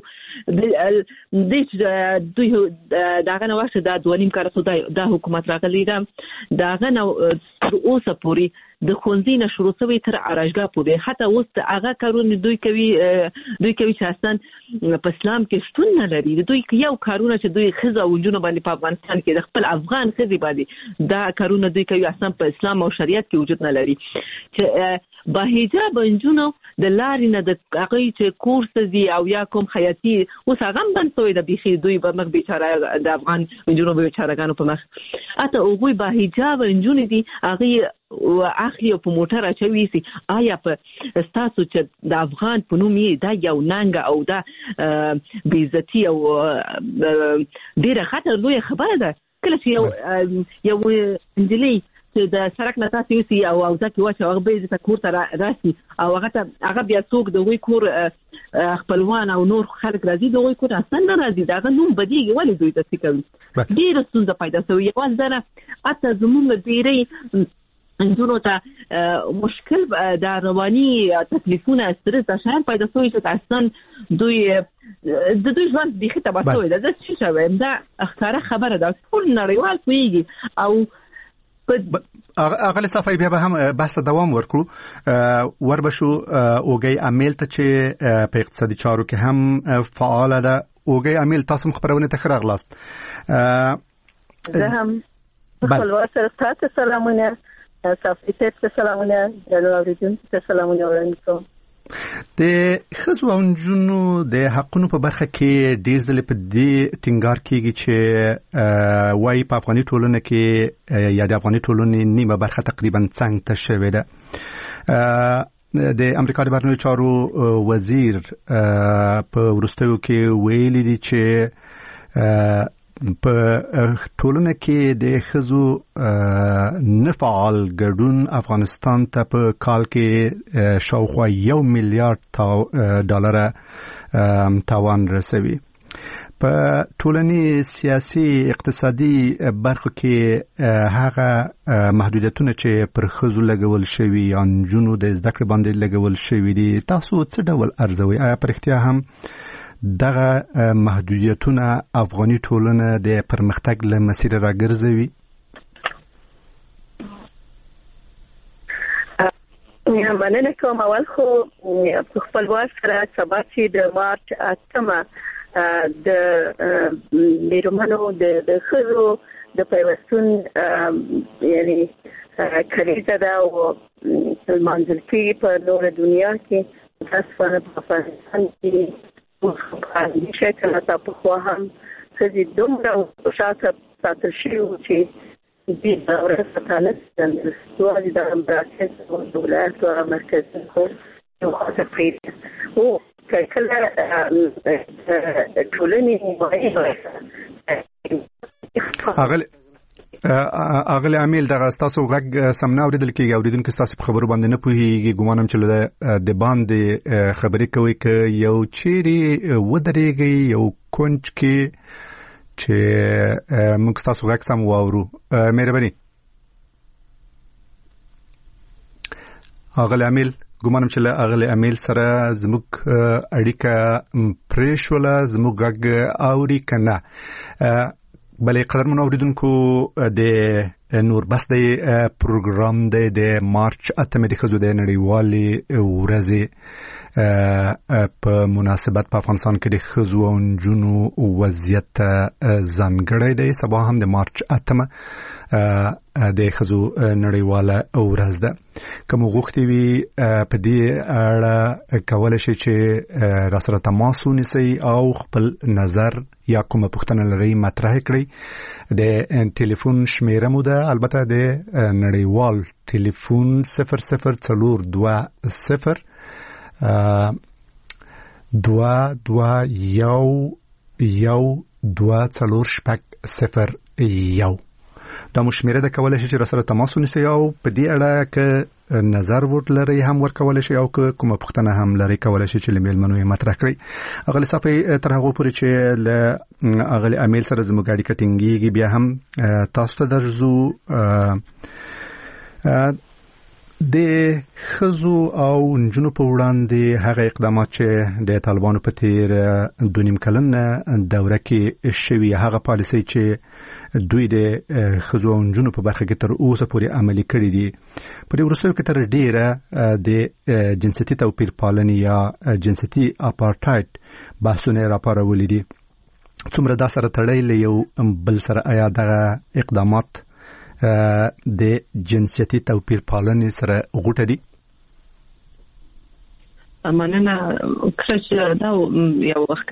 د دوی داغه نو وخت د دوه نیم کال څخه د حکومت راغلی ده، داغه نو اوسه پوری د خونځې نه شروع شوی تر ارشګا پورې حتی اوس هغه کارونه دوی کوي دوی کوي چې اصلا په اسلام کې شتون نه لري. دوی یو کارونه چې دوی خزه او جنونو باندې په افغانستان کې د خپل افغان خزي باندې دا کارونه دوی کوي اصلا په اسلام او شریعت کې وجود نه لري. چې با حجاب انجونو د لارې نه د هغه چې کورس دي او یا کوم خیاطي اوس هغه بند شوی د بيخي دوی په مخ بیچاره د افغان انجونو بیچارهګانو په مخ اته او با حجاب انجونو دي هغه او اخلي په موټر اچوي سي. آیا په تاسو چې د افغان په نوم یې دا یو ننګ او دا بیزتی او ډیره خطر لوی خبره ده کله چې یو یو انجلی چې د سرک نه تاسو یې او او ځکه واچ هغه به د کور ته راسي او هغه هغه بیا څوک د وی کور خپلوان او نور خلک راځي د وی کور اصلا نه راځي دا نوم بدیږي ولې دوی تاسو کوي ډیره ستونزه پیدا شوی. یو ځنه اته زموږ ډیره انجونو ته مشکل د رواني تکلیفونه سترس د شهر پیدا شوی چې اصلا دوی د دوی ژوند د خته باسوي دا څه شوی دا اختاره خبره ده ټول نړیوال پیږي او اغلی صفای بیا به هم بحث دوام ورکړو وربشو اوګي امیل ته چې په اقتصادي چارو کې هم فعال ده. اوګي امیل تاسو خبرونه ته خراغلاست زه هم خپل واسره تاسو سلامونه صافي ته سلامونه د اوریدونکو ته سلامونه ورکوم. د خزو او نجونو د حقونو په برخه کې ډیر ځله په دې ټینګار کیږي چې وايي په افغاني ټولنه کې یا د افغاني ټولنې نیمه برخه تقریبا څنګه ته شوې ده. د امریکا د بهرنیو چارو وزیر په ورستیو کې ویلي دي چې په ټولنه کې د خزو نه فعال ګډون افغانستان ته په کال کې شاوخوا یو میلیارډ ډالر تاوان رسوي. په ټولنی سیاسي اقتصادي برخو کې هغه محدودیتونه چې پر خزو لګول شوی یا نجونو د زده کړې باندې لګول شوی دي تاسو څه ډول ارزوي؟ آیا پر اختیار هم دغه محدودیتونه افغاني ټولنه د پرمختګ له مسیر راګرځوي؟ یا مننه کوم. اول خو په خپل واسره سبا چې د مارچ اتمه د بیرمنو د خزو د پیوستون یعنی کلیزه ده او منځل کې په نور دنیا کې تاسو په افغانستان کې په شکل تاسو خو هم خزي دومره شاته ساتل شي او چې دې دا ورسره تاسو د سوالي د مرکز او دولت او مرکز خو یو خاصه پیدا او کله ټولنې مهمه اغل اغل عامل دغه تاسو غږ سمنا اوریدل کیږي اوریدونکو تاسو په خبرو باندې نه پوهیږي ګومانم چې د باندې خبرې کوي ک یو چيري ودرېږي یو کونج کې چې موږ تاسو غږ سم واورو مهرباني اغل عامل ګومانم چې اغل عامل سره زموږ اړیکه پرېښوله زموږ غږ اوري کنه بلې قدرمن اوریدونکو د نور بس د پروګرام د مارچ اتمه د خزو د نړیوالې ورځې په مناسبت په افغانستان کې د خزو او نجونو وضعیت ځانګړی دی. سبا هم د مارچ اتمه د خزو نړیواله ورځ ده. کوم غوښتي وي په دې اړه کولای شي چې را سره تماس ونیسي او خپل نظر یا کومه پوښتنه لري مطرح کړي. د ټلیفون شمیره مو ده البته د نړیوال ټلیفون صفر صفر څلور دوه صفر دوه دوه یو یو دوه څلور شپږ صفر یو دا مشمیره ده کولای شي چې راسره تماس ونیسي او په دې اړه که نظر ورلري هم ورکول شي او که کومه پوښتنه هم لري کولای شي چې لمیل منو مطرح کړي. اغلی صافي تر هغه پورې چې ل اغلی امیل سره زموږ اړیکه ټینګيږي بیا هم تاسو ته درځو د خزو او نجونو په وړاندې هغه اقدامات چې د طالبانو په تیر دوه نیم کلن دوره کې شوي هغه پالیسي چې دوی د خزو او نجونو په برخه کې تر اوسه پورې عملي کړي دي په دې وروستیو کې تر ډیره د جنسيتي توپیر پالنې یا جنسيتي اپارټایډ بحثونه راپارولې دي. څومره دا سره تړلې یو بل سره آیا دغه اقدامات د جنسيتي توپیر پالنې سره غوټه دي؟ مننه کړه دا یو وخت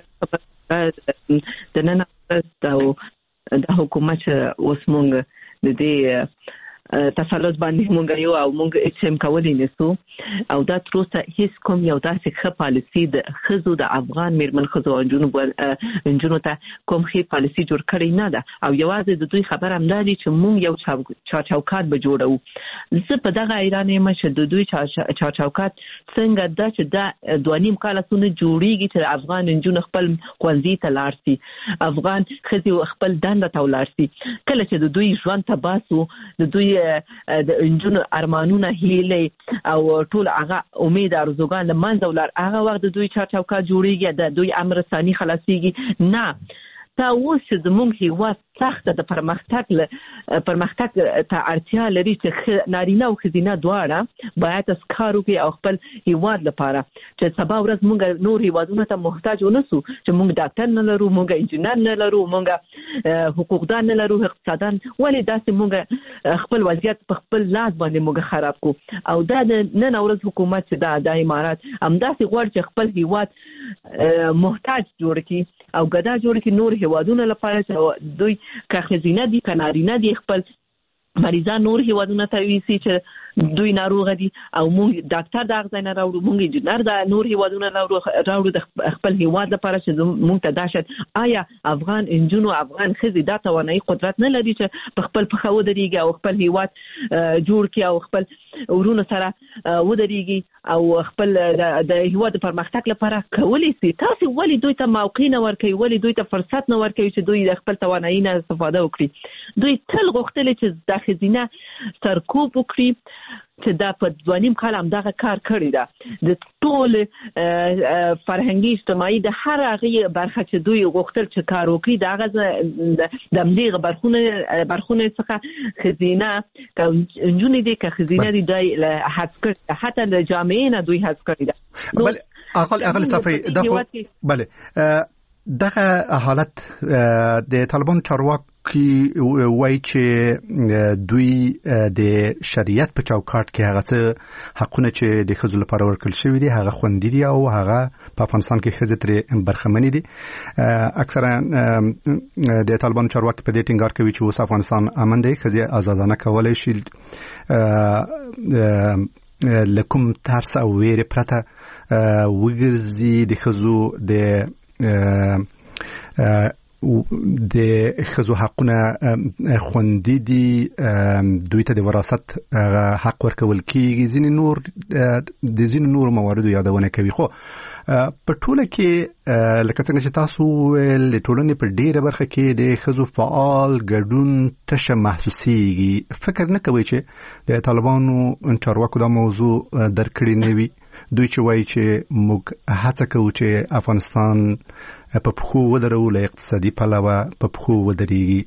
د نن د حکومت اوس مونږ د دې تسلط باندې مونږ یو او مونږ اچم کولای نسو او دا تر اوسه هیڅ کوم یو داسې ښه پالیسي د خزو د افغان میرمن خزو او جنوب انجونو ته کوم ښه پالیسي جوړ کړی نه ده او یوازې د دوی خبر هم دا دي چې مونږ یو چارچوکات به جوړو. زه په دغه ایران یم چې د دوی چارچوکات څنګه دا چې دا دوه نیم کاله څونه جوړیږي چې افغان انجونو خپل ښوونځي ته لاړ شي افغان ښځې خپل دنده ته ولاړ شي کله چې د دوی ژوند ته باسو د دوی د انجونو ارمانونه هیله او ټول هغه امید ارزوګان له منځه ولر هغه وخت د دوی چارچوکات جوړیږي د دوی امر ثاني خلاصيږي نه تا اوس چې زموږ هیواد سخته د پرمختګ پرمختګ ته اړتیا لري چې نارینه او ښځینه دواړه باید کار وکړي او خپل هیواد لپاره چې سبا ورځ موږ نور هیوادونو ته محتاج ونسو چې موږ ډاکټر نه لرو موږ انجینر نه لرو موږ حقوقدان نه لرو اقتصاددان ولې داسې موږ خپل وضعیت په خپل لاس باندې موږ خراب کو او دا نن ورځ حکومت چې دا د امارات همداسې غواړي چې خپل هیواد محتاج جوړ کړي او ګډا جوړ کړي نور هیوادونو لپاره چې دوی که خزینه دي که نارینه دي خپل مریضان نور هیوادونو ته ویسي چې دوی ناروغ دي او موږ ډاکټر دا غځای نه راوړو موږ انجینر دا نور هیوادونو راوړو د خپل هیواد لپاره چې موږ ته داشت آیا افغان انجونو افغان خزي دا توانایي قدرت نه لري چې په خپل پخو دريږي او خپل هیواد جوړ کړي او خپل ورونو سره ودرېږي او خپل د هیواد پرمختګ لپاره کولی سي تاسو ولې دوی ته موقع نه ورکوي ولې دوی ته فرصت نه ورکوي چې دوی د خپل توانایي نه استفاده وکړي دوی تل غوښتل چې د خزینه سرکوب وکړي چې دا په ځوانیم کال هم دغه کار کړی ده د ټول فرهنګي اجتماعي د هر هغه برخه چې دوی غوښتل چې کار وکړي دغه د امدیغه برخونه برخونه څخه خزینه انجونې دي که خزینه دي د حذف کړي حتی د جامعې نه دوی حذف کړي ده بل اقل اقل صفي دغه بله دغه حالت د طالبان چارواکي وایي چې دوی د شریعت په چوکاټ کې هغه څه حقونه چې د ښځو لپاره ورکړل شوي دي هغه خوندي دي او هغه په افغانستان کې ښځې ترې برخمنې دي. اکثرا د طالبانو چارواکي په دې ټینګار کوي چې اوس افغانستان امن دی، ښځې آزادانه کولای شي له کوم ترس او ویرې پرته وګرځي. د ښځو د د ښځو حقونه خوندي دي، دوی ته د وراثت حق ورکول کیږي. ځینې نور د ځینې نور مواردو یادونه کوي. خو په ټوله کې لکه څنګه چې تاسو ویل د ټولنې په ډیره برخه کې د ښځو فعال ګډون تشه محسوسیږي. فکر نه کوي چې د طالبانو چارواکو دا موضوع درکړې نه وي؟ دوی چې وایي چې موږ هڅه کوو چې افغانستان په پښو ودرو، له اقتصادي پلوه په پښو ودرېږي.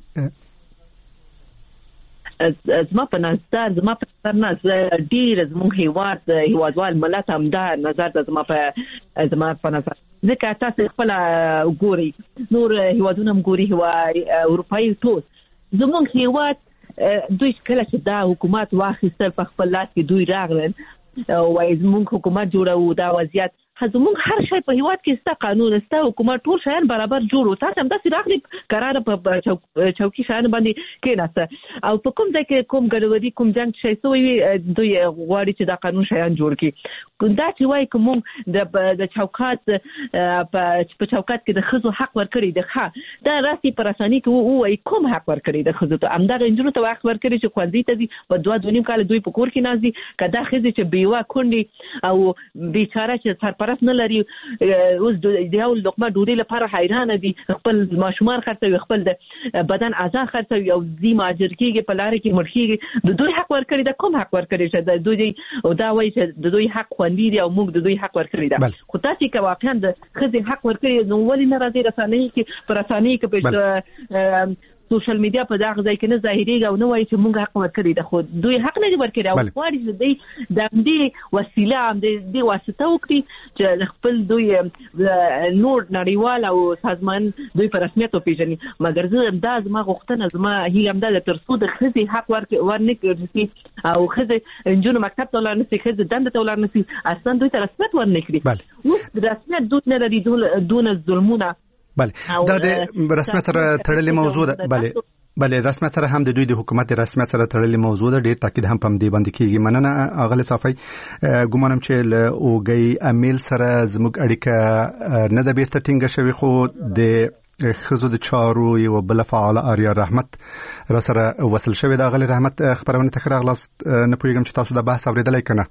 زما په نظر زما په نظر نه ډیر زموږ هیواد هیوادوال ملت هم دا نظر د زما په زما په نظر ځکه تاسو خپل ګوري نور هیوادونه هم ګوري، هوا اروپایي ټول زموږ هیواد دوی کله چې دا حکومت واخیستل په خپل لاس کې دوی راغلل وایي زموږ حکومت جوړو دا وضعیت زموږ هر شی په هیواد کې ستا قانون ستا حکومت ټول شیان برابر جوړو. تاسو هم داسې راغلي قرار په چوکي شیان باندې کېناسته او په کوم ځای کې کوم ګډوډي کوم جنګ شي سوی دوی غواړي چې دا قانون شیان جوړ کړي. دا چې وایي کوم د د چوکات په چوکات کې د ښځو حق ورکړي د ښه دا راسي پر اساني کې وایي کوم حق ورکړي د ښځو ته همدغه انجونو ته حق ورکړي چې خوندې ته دي په دوه دونیم کال دوی په کور کې نازي کدا ښځې چې بیوه کونډي او بیچاره چې سرپرست نه لري اوس د یو لقمه ډوډۍ لپاره حیران دي، خپل ماشومان خرڅوي، خپل بدن اعضاء خرڅوي او زی ماجر کېږي په لار کې مړ کېږي. د دوی حق ورکړي دا کوم حق ورکړي چې د دوی او دا وایي چې د دوی حق خوندي دي او موږ د دوی حق ورکړي دا. خو تاسو که واقعا د ښځې حق ورکړي نو ولې نه راځي رسنۍ کې پر رسنۍ کې په سوشل میډیا په دغه ځای کې نه ظاهريږي او نه وایي چې موږ حق ورکړي دا. خو دوی حق نه ورکړي او غواړي چې دوی د دې وسیله هم د دې واسطه وکړي چې خپل دوی نور نړیوال او سازمان دوی په رسمیت وپیژني. مګر زه دا زما غوښتنه زما هیله هم ده تر څو د ښځې حق ورنه کړي او ښځې نجونې مکتب ته ولاړ نشي، ښځې دنده ته ولاړ نشي، اصلا دوی ته رسمیت ورنه کړي. اوس رسمیت دوی نه لري دون ظلمونه. بله دا د رسمیت سره تړلې موضوع ده. بله بله رسمیت سره هم د دوی د حکومت د رسمیت سره تړلې موضوع ده. ډېر تاکید هم په دې باندې کیږي. مننه اغله صافی. ګومانم چې له اوګي امیل سره زموږ اړیکه نه د بیرته ټینګه شوی، خو د ښځو د چارو یو بل فعال آریا رحمت را سره وصل شوی. د اغله رحمت خبرونه تخره اغلاست نه پوهیږم چې تاسو د بحث اوریدلای کنه.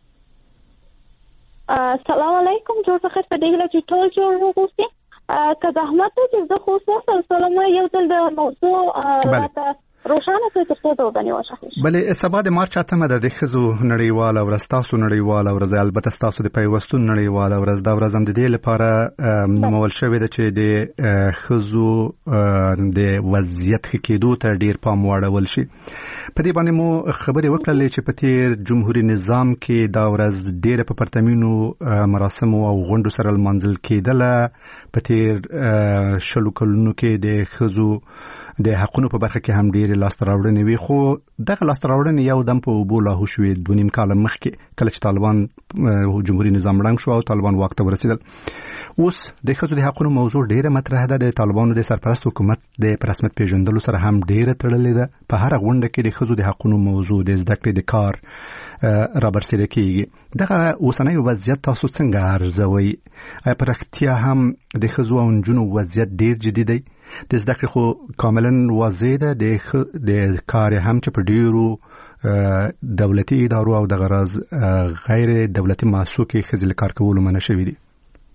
السلام علیکم. جوړ څه په دې له چې ټول جوړ وګورئ که زحمت چې زه خو وصل سلام یو ځل د موضوع راته روښانه کړئ تر څو دا ودانې وشي. بله سبا د مارچ اتمه ده د ښځو نړیواله ورځ، تاسو نړیواله ورځ، البته تاسو د پیوستون نړیواله ورځ. دا ورځ هم د دې لپاره نومول شوې ده چې د ښځو د وضعیت ښه کېدو ته ډېر پام واړول شي. په دې باندې مو خبرې وکړلې چې په تیر جمهوریت نظام کې دا ورځ ډېره په پرتمینو مراسمو او غونډو سره لمانځل کېدله. په تیر شلو کلونو کې د ښځو د حقونو په برخه کې هم ډېرې لاسته راوړنې وي، خو دغه لاسته راوړنې یو دم په اوبو لاهو شوې دوه نیم کاله مخکې کله چې طالبان جمهوریت نظام ړنګ شو او طالبان واک ته ورسېدل. اوس د ښځو د حقونو موضوع ډېره مطرح ده. د طالبانو د سرپرست حکومت د په رسمیت پیژندلو سره هم ډېره تړلې ده. په هر غونډه کې د ښځو د حقونو موضوع د زده کړې د کار را برسېره کېږي. دغه اوسنی وضعیت تاسو څنګه ارزوئ؟ آیا په رښتیا هم د ښځو او نجونو وضعیت ډېر جدي دی؟ د زده کړې خو کاملا واضح ده، د کار هم چې په ډېرو دولتي ادارو او د غرض غیر دولتي مؤسسو کې ښځې له کار کولو منع شوي دي.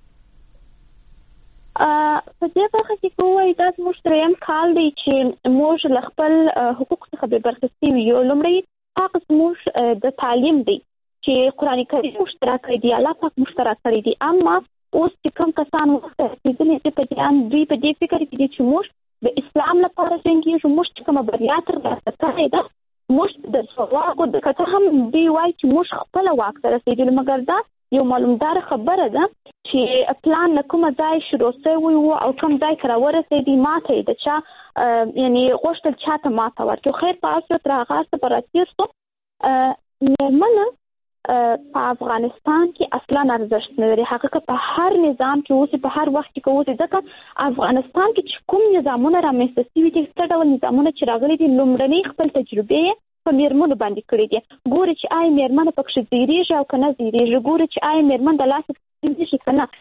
په دې برخه کې کومه دا زموږ دریم کال دی چې موږ له خپل حقوق څخه بې برخې شوي یو. لومړی هغه زموږ د تعلیم دی چې قرآن کریم مشترک کړی دی، الله پاک مشترک کړی دی. اما اوس چې کوم کسان وخت رسېدلي دي په دې ان دوی په دې فکر کې دي چې موږ د اسلام لپاره جنګیږو، موږ چې کومه بریا ترلاسه کړې ده موږ د ځواکو د کته هم دوی وایي چې موږ خپل واک ته رسېدلي. مګر دا یو معلومدار خبره ده چې پلان له کومه ځای شروع شوی و او کوم ځای ته راورسېدي ماته د چا یعنی غوښتل چاته ماته ورکړي. خیر په اساس تر هغه څه پر تیر سو مېرمنه په افغانستان کې اصلا ارزښت نه لري. هغه که په هر نظام کې اوسي، په هر وخت کې اوسي، ځکه افغانستان کې کوم نظامونه رامنځته شوي دي، څه ډول نظامونه چې راغلي دي، لومړنۍ خپل تجربې په میرمنو باندې کړې دي. ګوري چې آیا میرمن پکښې زیریږي او که نه زیریږي، ګوري چې آیا میرمن د لاسه زیریږي که نه.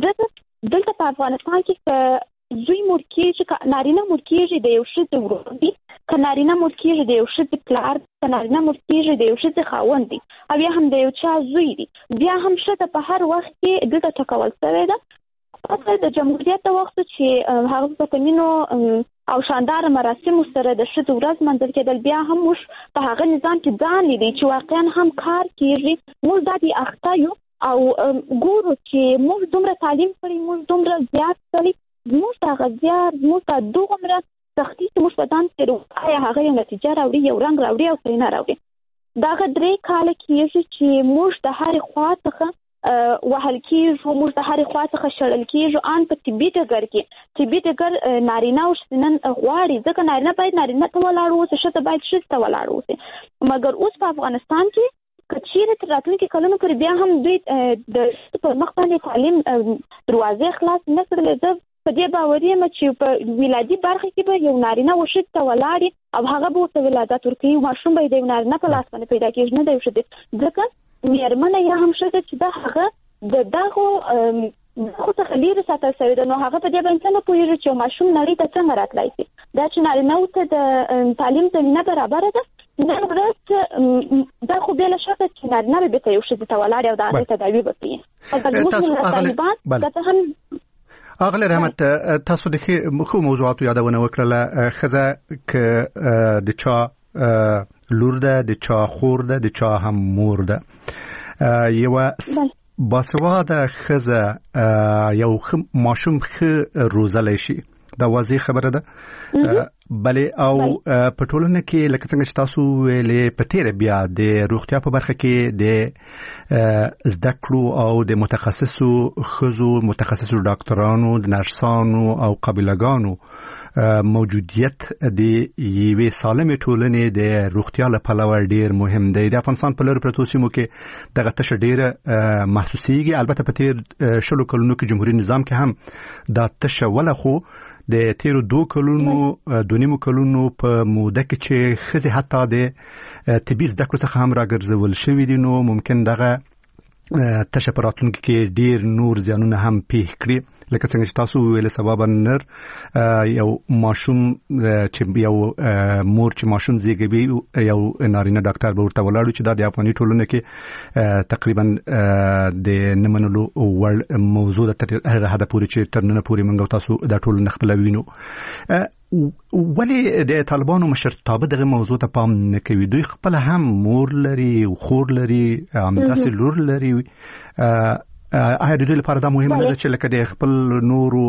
دلته په افغانستان کې که زوی مور کېږي، که نارینه مور کېږي د یو ښځې ورور دی، که نارینه مور کېږي د یو ښځې پلار، که نارینه مور کېږي د یو ښځې خاوند دی، او یا هم د یو چا زوی دی، بیا هم ښځه په هر وخت کې دلته ټاکول شوې ده. پس د جمهوریت د وخت چې هغه په تمینو او شاندار مراسمو سره د ښځو ورځ منځل کېدل، بیا هم موږ په هغه نظام کې ځان لیدی چې واقعا هم کار کېږي. موږ دا بې اخته یو او ګورو چې موږ دومره تعلیم کړی، موږ دومره زیات کړی، موږ هغه زیار، موږ ته دومره سختي چې موږ په ځان تېرو، آیا هغه یو نتیجه راوړي، یو رنګ راوړي او که نه راوړي. دغه درې کاله کېږي چې موږ د هرې خوا څخه وهل کېږو، موږ د هرې خوا څخه شړل کېږو، ان په طبي ډګر کې. طبي ډګر نارینه او ښځینه غواړي، ځکه نارینه باید نارینه ته ولاړ اوسي، ښځه باید ښځې ته ولاړ اوسي. مګر اوس په افغانستان کې که چیرې تر راتلونکي کلونو پورې بیا هم دوی د پر مخ باندې تعلیم دروازې خلاص نه کړلې، زه په دې باوري یم چې په ولادي برخه کې به یو نارینه و ښځې ته ولاړ او هغه به ورته ولادت ورکوي، ماشوم به یې د یو نارینه په لاس باندې پیدا کېږي، نه د یو ښځې. ځکه میرمنه یا هم ښځه چې دا هغه د دغو خو څخه لرې ساتل شوې ده، نو هغه په دې باندې څنګه پوهېږي چې یو ماشوم نړۍ ته څنګه راتلی شي. دا چې نارینهو ته د تعلیم زمینه برابره ده، نن ورځ دا خو بېله شکه چې نارینه به بېرته یو ښځې ته ولاړ او د هغې تداوي به کوي. زموږ طالبان دا ته هم اغلی رحمت، تاسو د خو موضوعاتو یادونه وکړله. ښځه که د چا لور ده، د چا خور ده، د چا هم مور ده، یوه باسواده ښځه یو ماشوم ښه روزلی شي، دا واضح خبره ده. بلې او په ټولنه کې لکه څنګه چې تاسو ویلې په تیره بیا د روغتیا په برخه کې د زده کړو او د متخصصو ښځو، متخصصو ډاکټرانو، د نرسانو او قابلګانو موجودیت د یوې سالمې ټولنې د روغتیا له پلوه ډیر مهم دی. د افغانستان په لرو پرتو سیمو کې دغه تشه ډیره محسوسیږي. البته په تیر شلو کلونو کې جمهوریت نظام کې هم دا تشه ولا خو د تیرو دو کلونو دو نیمو کلونو په موده کې چې ښځې حتی د طبي زده کړو څخه هم راګرځول شوي دي، نو ممکن دغه تشه په راتلونکي کې ډیر نور زیانونه هم پیښ کړي. لکه څنګه چې تاسو ویل سبب نر یو ماشوم چې یو مور چې ماشوم زیږوي، یو نارینه ډاکټر به ورته ولاړ چې دا د افغاني ټولنه کې تقریبا د نه منلو وړ موضوع ده تر هغه حده پورې چې تر نن پورې موږ تاسو دا ټول نه خپل وینو. ولې د طالبانو مشرتابه دغه موضوع ته پام نه کوي؟ دوی خپل هم مور لري، خور لري، همداسې لور لري. آیا د دوی لپاره دا مهمه نه ده چې لکه د خپل نورو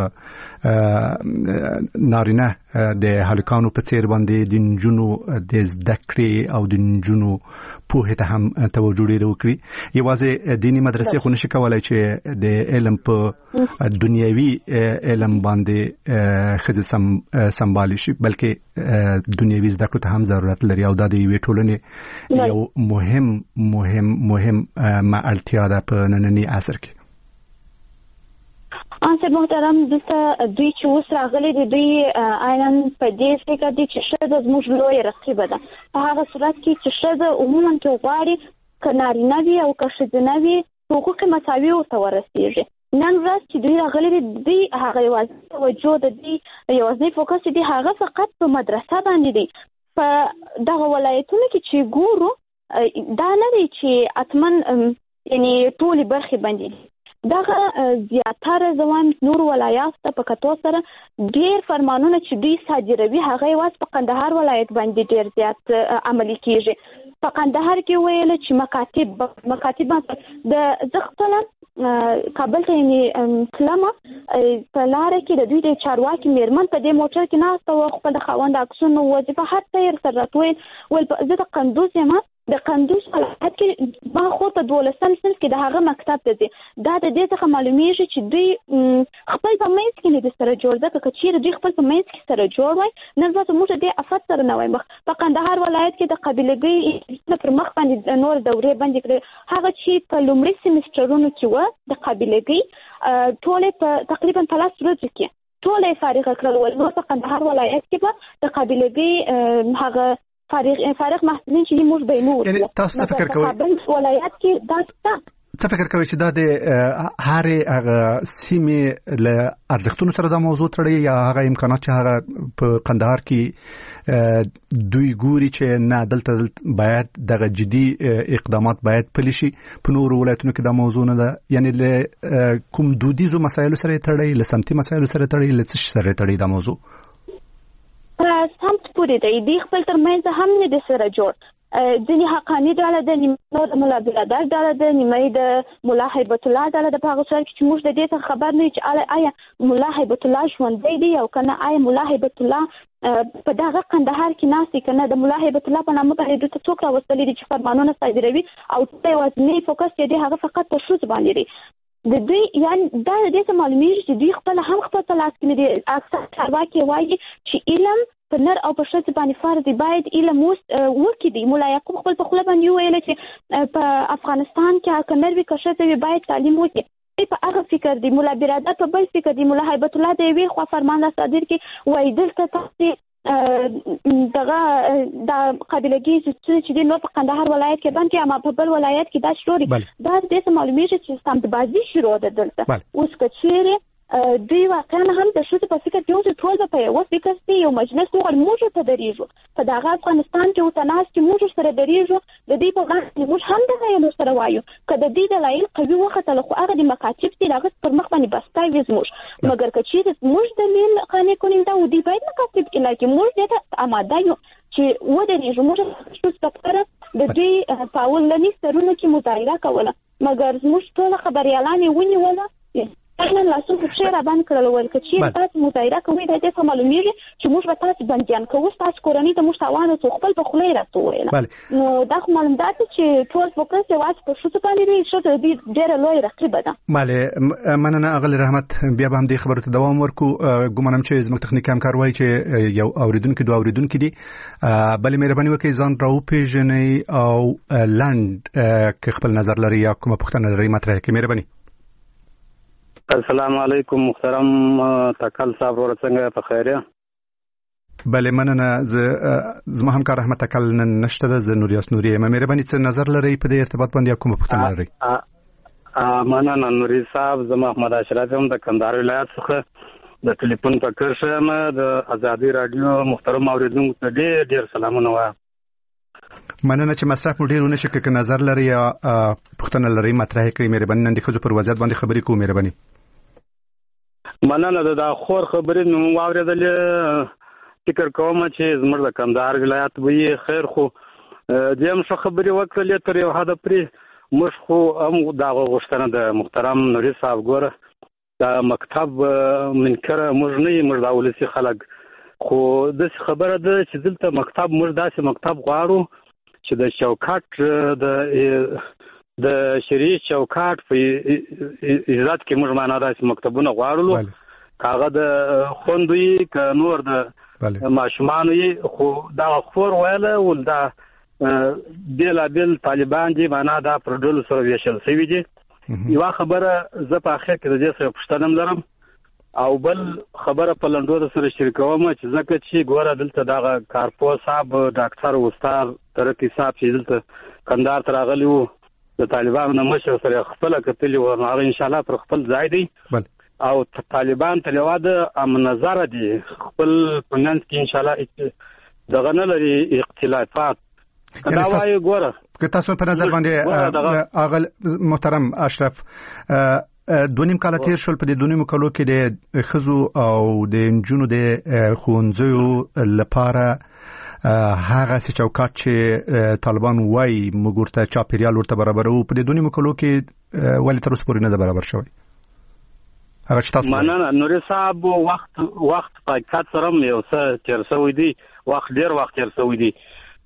نارینه د هلکانو په څیر باندې د نجونو د زده کړې او د نجونو پوهې ته هم توجه ډېره وکړي؟ یوازې دیني مدرسې خو نشي کولی چې د علم په دنیوي علم باندې ښځې سمبالي شي، بلکې دنیوي زده کړو ته هم ضرورت لري، او دا د یوې ټولنې یو مهم مهم مهم اړتیا ده په ننني عصر کې. انسه محترم، دلته دوی چې اوس راغلي دي، دوی عیناً په دې فکر دي چې ښځه زموږ لویه رقیبه ده. په هغه صورت کې چې ښځه عموماً کې غواړي که نارینه وي او که ښځینه وي حقوق مساوي ورته ورسېږي. نن ورځ چې دوی راغلي دي، دوی هغه یوازې توجه د دوی یوازې فوکس دی هغه فقط په مدرسه باندې دی. په دغه ولایتونو کې چې ګورو دا نه دی چې حتماً یعنی ټولې برخې باندې دي. دغه زیاتره زوان نور ولایات ته په کتو سره ډیر فرمانونه چې دوی صادروي هغه یوازې په قندهار ولایت باندې ډیر زیات عملي کیږي. په قندهار کې ویل چې مکاتب مکاتب د زغتله کابل ته یې تلمه په لاره کې د دوی د چارواکي میرمن په دې موټر کې ناسته و، خپل د خاوند عکسونه وظیفه هر څه یې سره راتوي ول زه د قندوز یم د قندوز ولایت کې ما خو په دولسم صنف کې د هغه مکتب ته دي دا د دې څخه معلومیږي چې دوی خپل په منځ کې نه د سره جوړ ده که چیرې دوی خپل په منځ کې سره جوړ وای نن ورځ موږ دې افات سره نه وای مخ په قندهار ولایت کې د قبيلګي پر مخ باندې نور دورې باندې کړ هغه چې په لومړي سیمسترونو کې و د قبيلګي ټول په تقریبا ثلاث ورځې کې ټول فارغ کړل ول نو په قندهار ولایت کې به د قبيلګي هغه فارغ فارغ محصلین چې موږ به نو یعنی تاسو څه فکر کوئ په ولایت کې دا څه فکر کوئ چې دا د هر هغه سیمې له ارزښتونو سره دا موضوع تړي یا هغه امکانات چې هغه په قندهار کې دوی ګوري چې نه دلته باید دغه جدي اقدامات باید پلي شي په نورو ولایتونو کې دا موضوع نه ده یعنی له کوم دودیزو مسایلو سره تړي له سمتي مسایلو سره تړي له څه سره تړي دا موضوع سمت پوری دی دی خپل ترمنځ هم نه د سره جوړ ځینی حقانی ډاله د نیمه د مولا برادر ډاله د نیمه د مولا هیبت الله ډاله د هغه سره چې موږ د دې څخه خبر نه چې آیا مولا هیبت الله ژوندی دی او کنه آیا مولا هیبت الله په دغه قندهار کې ناسي کنه د مولا هیبت الله په نامه باندې د څوک راوستلې دي چې فرمانونه صادروي او ته وزنی فوکس دی هغه فقط په شوز باندې دی د دې یعنی دا د دې معلومیږي چې دوی خپل هم خپل تلاش کوي د اکثر چارواکي وایي چې علم په نر او په ښځه باندې فرض دی باید علم وکړي دی مولا یعقوب خپل په خپل باندې ویل چې په افغانستان کې کنر وی کښته باید تعلیم وکړي په هغه فکر دی مولا برادر په بل فکر دی مولا هیبت الله دی وی خو فرمان را صادر کې وای دلته تاسو دغه د قبيلګي چې د نور په قندهار ولایت کې باندې اما په بل ولایت کې دا شروع دا د دې معلومیږي چې سمبازي شروع ده دلته اوس کچېره دوی واقعا هم د شوت په فکر کې چې ټول په یو فکر کې یو مجلس وګړي موږ ته دریږو په دغه افغانستان کې وتناس چې موږ سره دریږو د دې په وخت کې موږ هم دغه یو سره وایو کله د دې دلایل قوي وخت له خو هغه د مکاتب چې راغست پر مخ باندې بستای وزموږ مګر کچې موږ دلیل قانې کولین دا ودی باید مکاتب کې موږ دې اماده یو چې و دې موږ شو سپاره د دې پاولنی سرونه کې مظاهره کوله مګر موږ ټول خبريالانه ونی ولا نن لاسو په شهر باندې کړل ول چې تاسو مظاهره کوي د دې په معلومیږي چې موږ به تاسو بنديان کوو تاسو کورنۍ ته موږ تاوان او خپل په خله راځو ویل نو دا خو معلومات چې ټول فوکس یې واس په شوت باندې دی چې د دې ډېر لوی رقیب ده ماله مننه اغل رحمت بیا به هم دې خبرته دوام ورکو ګومنم چې زموږ تخنیک همکار وایي چې یو اوریدونکو دوه اوریدونکو دي بلې مهرباني وکړئ ځان راو پیژنئ او لاند که خپل نظر لري یا کومه پوښتنه لري مطرح کړئ مهرباني السلام علیکم محترم تکل صاحب ورڅنګه په خیره بله مننه ز زما همکار رحمت تکل نن نشته د نوریاس نوري مهرباني څه نظر لري په دې ارتباط باندې کومه پوښتنه لري مننه نوري صاحب زما احمد اشرف هم د کندهار ولایت څخه د ټلیفون په کرشم د ازادي رادیو محترم اوریدونکو ته ډېر ډېر سلامونه وایم مننه چې مصرف مو ډیر ونه شي که نظر لري یا پوښتنه لري مطرح کړئ مهرباني نن د خزو پر وضعیت باندې خبرې کوو مهرباني مننه دا خور خبرې نو واورېدل فکر کوم چې زموږ د کندهار ولایت وی خیر خو دیم شو خبرې وکړلې تر یو حد پرې مش خو هم دا غوښتنه د محترم نوري صاحب ګوره دا مکتب منکر موږ نه موږ د ولسی خلک خو د خبره ده چې دلته مکتب موږ داسې مکتب غواړو چې د چوکاټ د د شریعه چوکاټ په عزت کې موږ معنا داسې مکتبونه غواړو کاغه د خوندوي ک نور د ماشومان خو دا خور ویله ول دا بلا بل طالبان دي معنا دا پروډول سره ویشل سوي دي یو خبره زه په اخر کې د دې سره پښتنم لرم او بل خبره په لندو سره شریکوم چې ځکه چې ګوره دلته دا کارپو صاحب ډاکټر استاد ترکی صاحب چې دلته کندهار ته راغلی وو د طالبانو نه مشر سره خپل کتلی و هغه ان شاء الله پر خپل ځای دی او طالبان تلوا د امن نظر دي خپل پنځ کې ان شاء الله دغه نه لري اختلافات دا وایي ګوره که تاسو په نظر باندې اغل محترم اشرف دونیم کال تیر شول په دونیم کالو کې د خزو او د انجونو د خونځو لپاره هغه څه چوکاټ چې طالبان وای مګورته چاپیریال ورته برابرو په دې دونی مکلو کې ولې تر اوسه پورې نه برابر شوی هغه چې تاسو مننه نوري صاحب وخت وخت حقیقت سره یو څه تیر شوی دی وخت ډیر وخت تیر شوی دی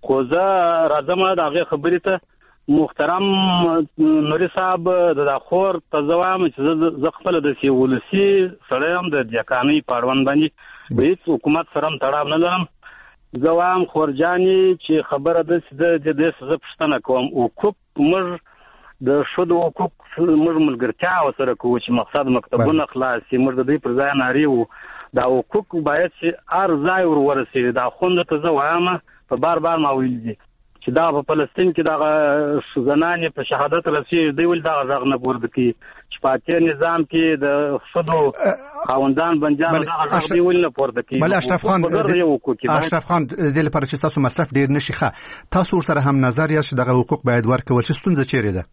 خو زه راځم د هغې خبرې ته محترم نوري صاحب د خور ته زه وایم چې زه خپله داسې ولسي سړی یم د دیکانۍ په اړوند باندې د هېڅ حکومت سره هم تړاو نه لرم. زه وایم خورجانې چې خبره داسې ده د دې څه زه پوښتنه کوم حقوق موږ د ښځو حقوق موږ ملګرتیا ورسره کوو چې مقصد مکتبونه خلاص شي. موږ د دوی پر ځای نارې وو دا حقوق باید چې هر ځای ور ورسېږي. دا خوندو ته زه وایم په بار بار ما ویل دي چې دا په فلسطین کې دغه زنانې په شهادت رسېږي دوی ولې دغه غږ نه پورته کوي چې په اتیا نظام کې د ښځو خاوندان بندیانو دغه غږ دوی ولې نه پورته کوي. بله اشرف خان اشرف خان د دې لپاره چې ستاسو مصرف ډېر نه شي ښه تاسو ورسره هم نظر یاست چې دغه حقوق باید ورکول شي. ستونزه چیرې ده؟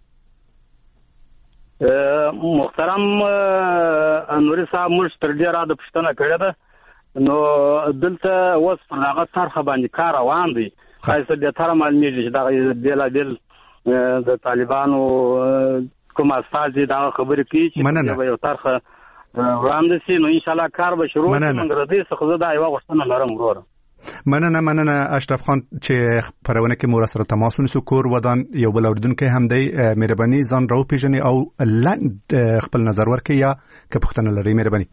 محترم نوري صاحب موږ تر ډېره د پوښتنه کړې ده نو دلته اوس پر هغه طرحه باندې کار روان دی. خاصه د تر معلومیږي چې دغه بېلابېل د طالبانو کوم استازي دا خبرې کوي چې یو طرحه وړاندې شي نو انشاءالله کار به شروع شي. موږ د دې څخه زه دا یوه غوښتنه لرم وروره. مننه مننه اشرف خان چې خبرونه کې مو سره تماس ونیسو. کور ودان یو بل اوریدونکی هم دی مهرباني ځان راوپېژنئ او لنډ خپل نظر ورکړئ یا که پوښتنه لرئ مهرباني.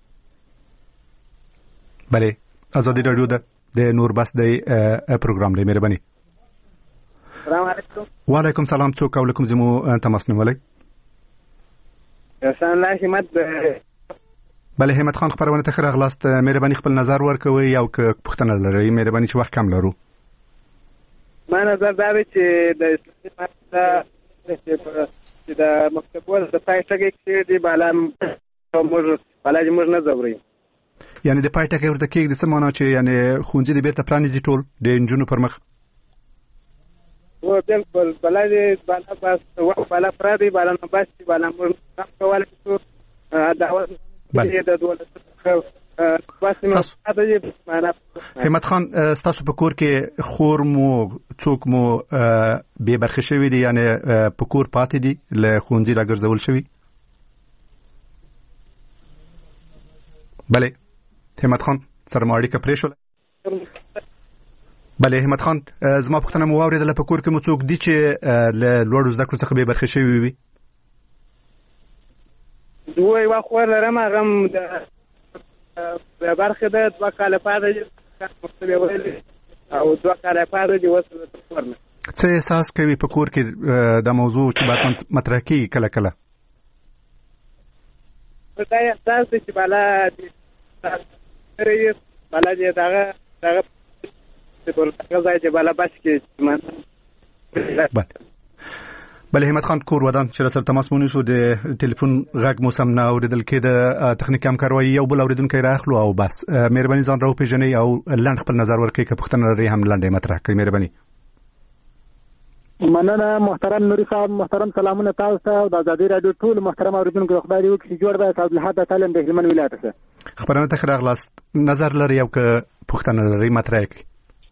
بله ازادي راډیو ده د نور بس دی پروګرام دی مهرباني. السلام علیکم. وعلیکم سلام. څوک او کوم زمو تماس نیولی؟ حسن الله همت. بله همت خان خبرونه ته ښه راغلاست. مهرباني خپل نظر ورکوئ او که پوښتنه لرئ مهرباني چې وخت کم لرو. ما نظر دا دی چې د اسلامي چې د مکتبونو د پای ټکی کې دی بالا موږ بالا چې موږ نه ځورئ یعنی د پای ټکی ورته کېږدي څه معنا چې یعنی ښوونځي دې بېرته پرانیزي ټول د نجونو پر مخ؟ هو بالکل بالا دې بالا بس وخت بالا پرادي بالا نه بس بالا موږ هم کولی شو دعوت د دولت همت خان ستاسو په کور کې خور مو څوک مو بې برخې شوي دي یعنی په کور پاتې دي له ښوونځي راګرځول شوي؟ بله همت خان سره مو اړیکه پرېښوله. بله همت خان زما پوښتنه مو واورېدله په کور کې مو څوک دي چې له لوړو زده کړو څخه بې برخې شوي وي؟ دوی یوه خور لرم هغه هم د برخې ده دوه کاله پاته او دوه کاله پاته دي اوس د خور نه. څه احساس کوي په کور کې دا موضوع چې باید مطرح کېږي کله کله؟ دا احساس دی چې بالا بالا چې دغه دغه دغه ځای چې بالا بس کې بله همت خان کور ودان چې سره تماس مو نیسو د ټلیفون غږ مو سم نه اورېدل کېده تخنیکي همکاروي یو بل اورېدونکی راخلو او بس مهرباني ځان راوپېژنئ او لنډ خپل نظر ورکړئ که پوښتنه لرئ هم لنډ یې مطرح کړئ مهرباني. مننه محترم نوري صاحب. محترم سلامونه تاسو ته او د ازادي راډیو ټول محترم اوریدونکو خدای دې وکړي جوړ به تاسو له حد تعلیم د هلمند ولایت څخه خبرونه ته راغلاست نظر لرئ او که پوښتنه لرئ مطرح کړئ.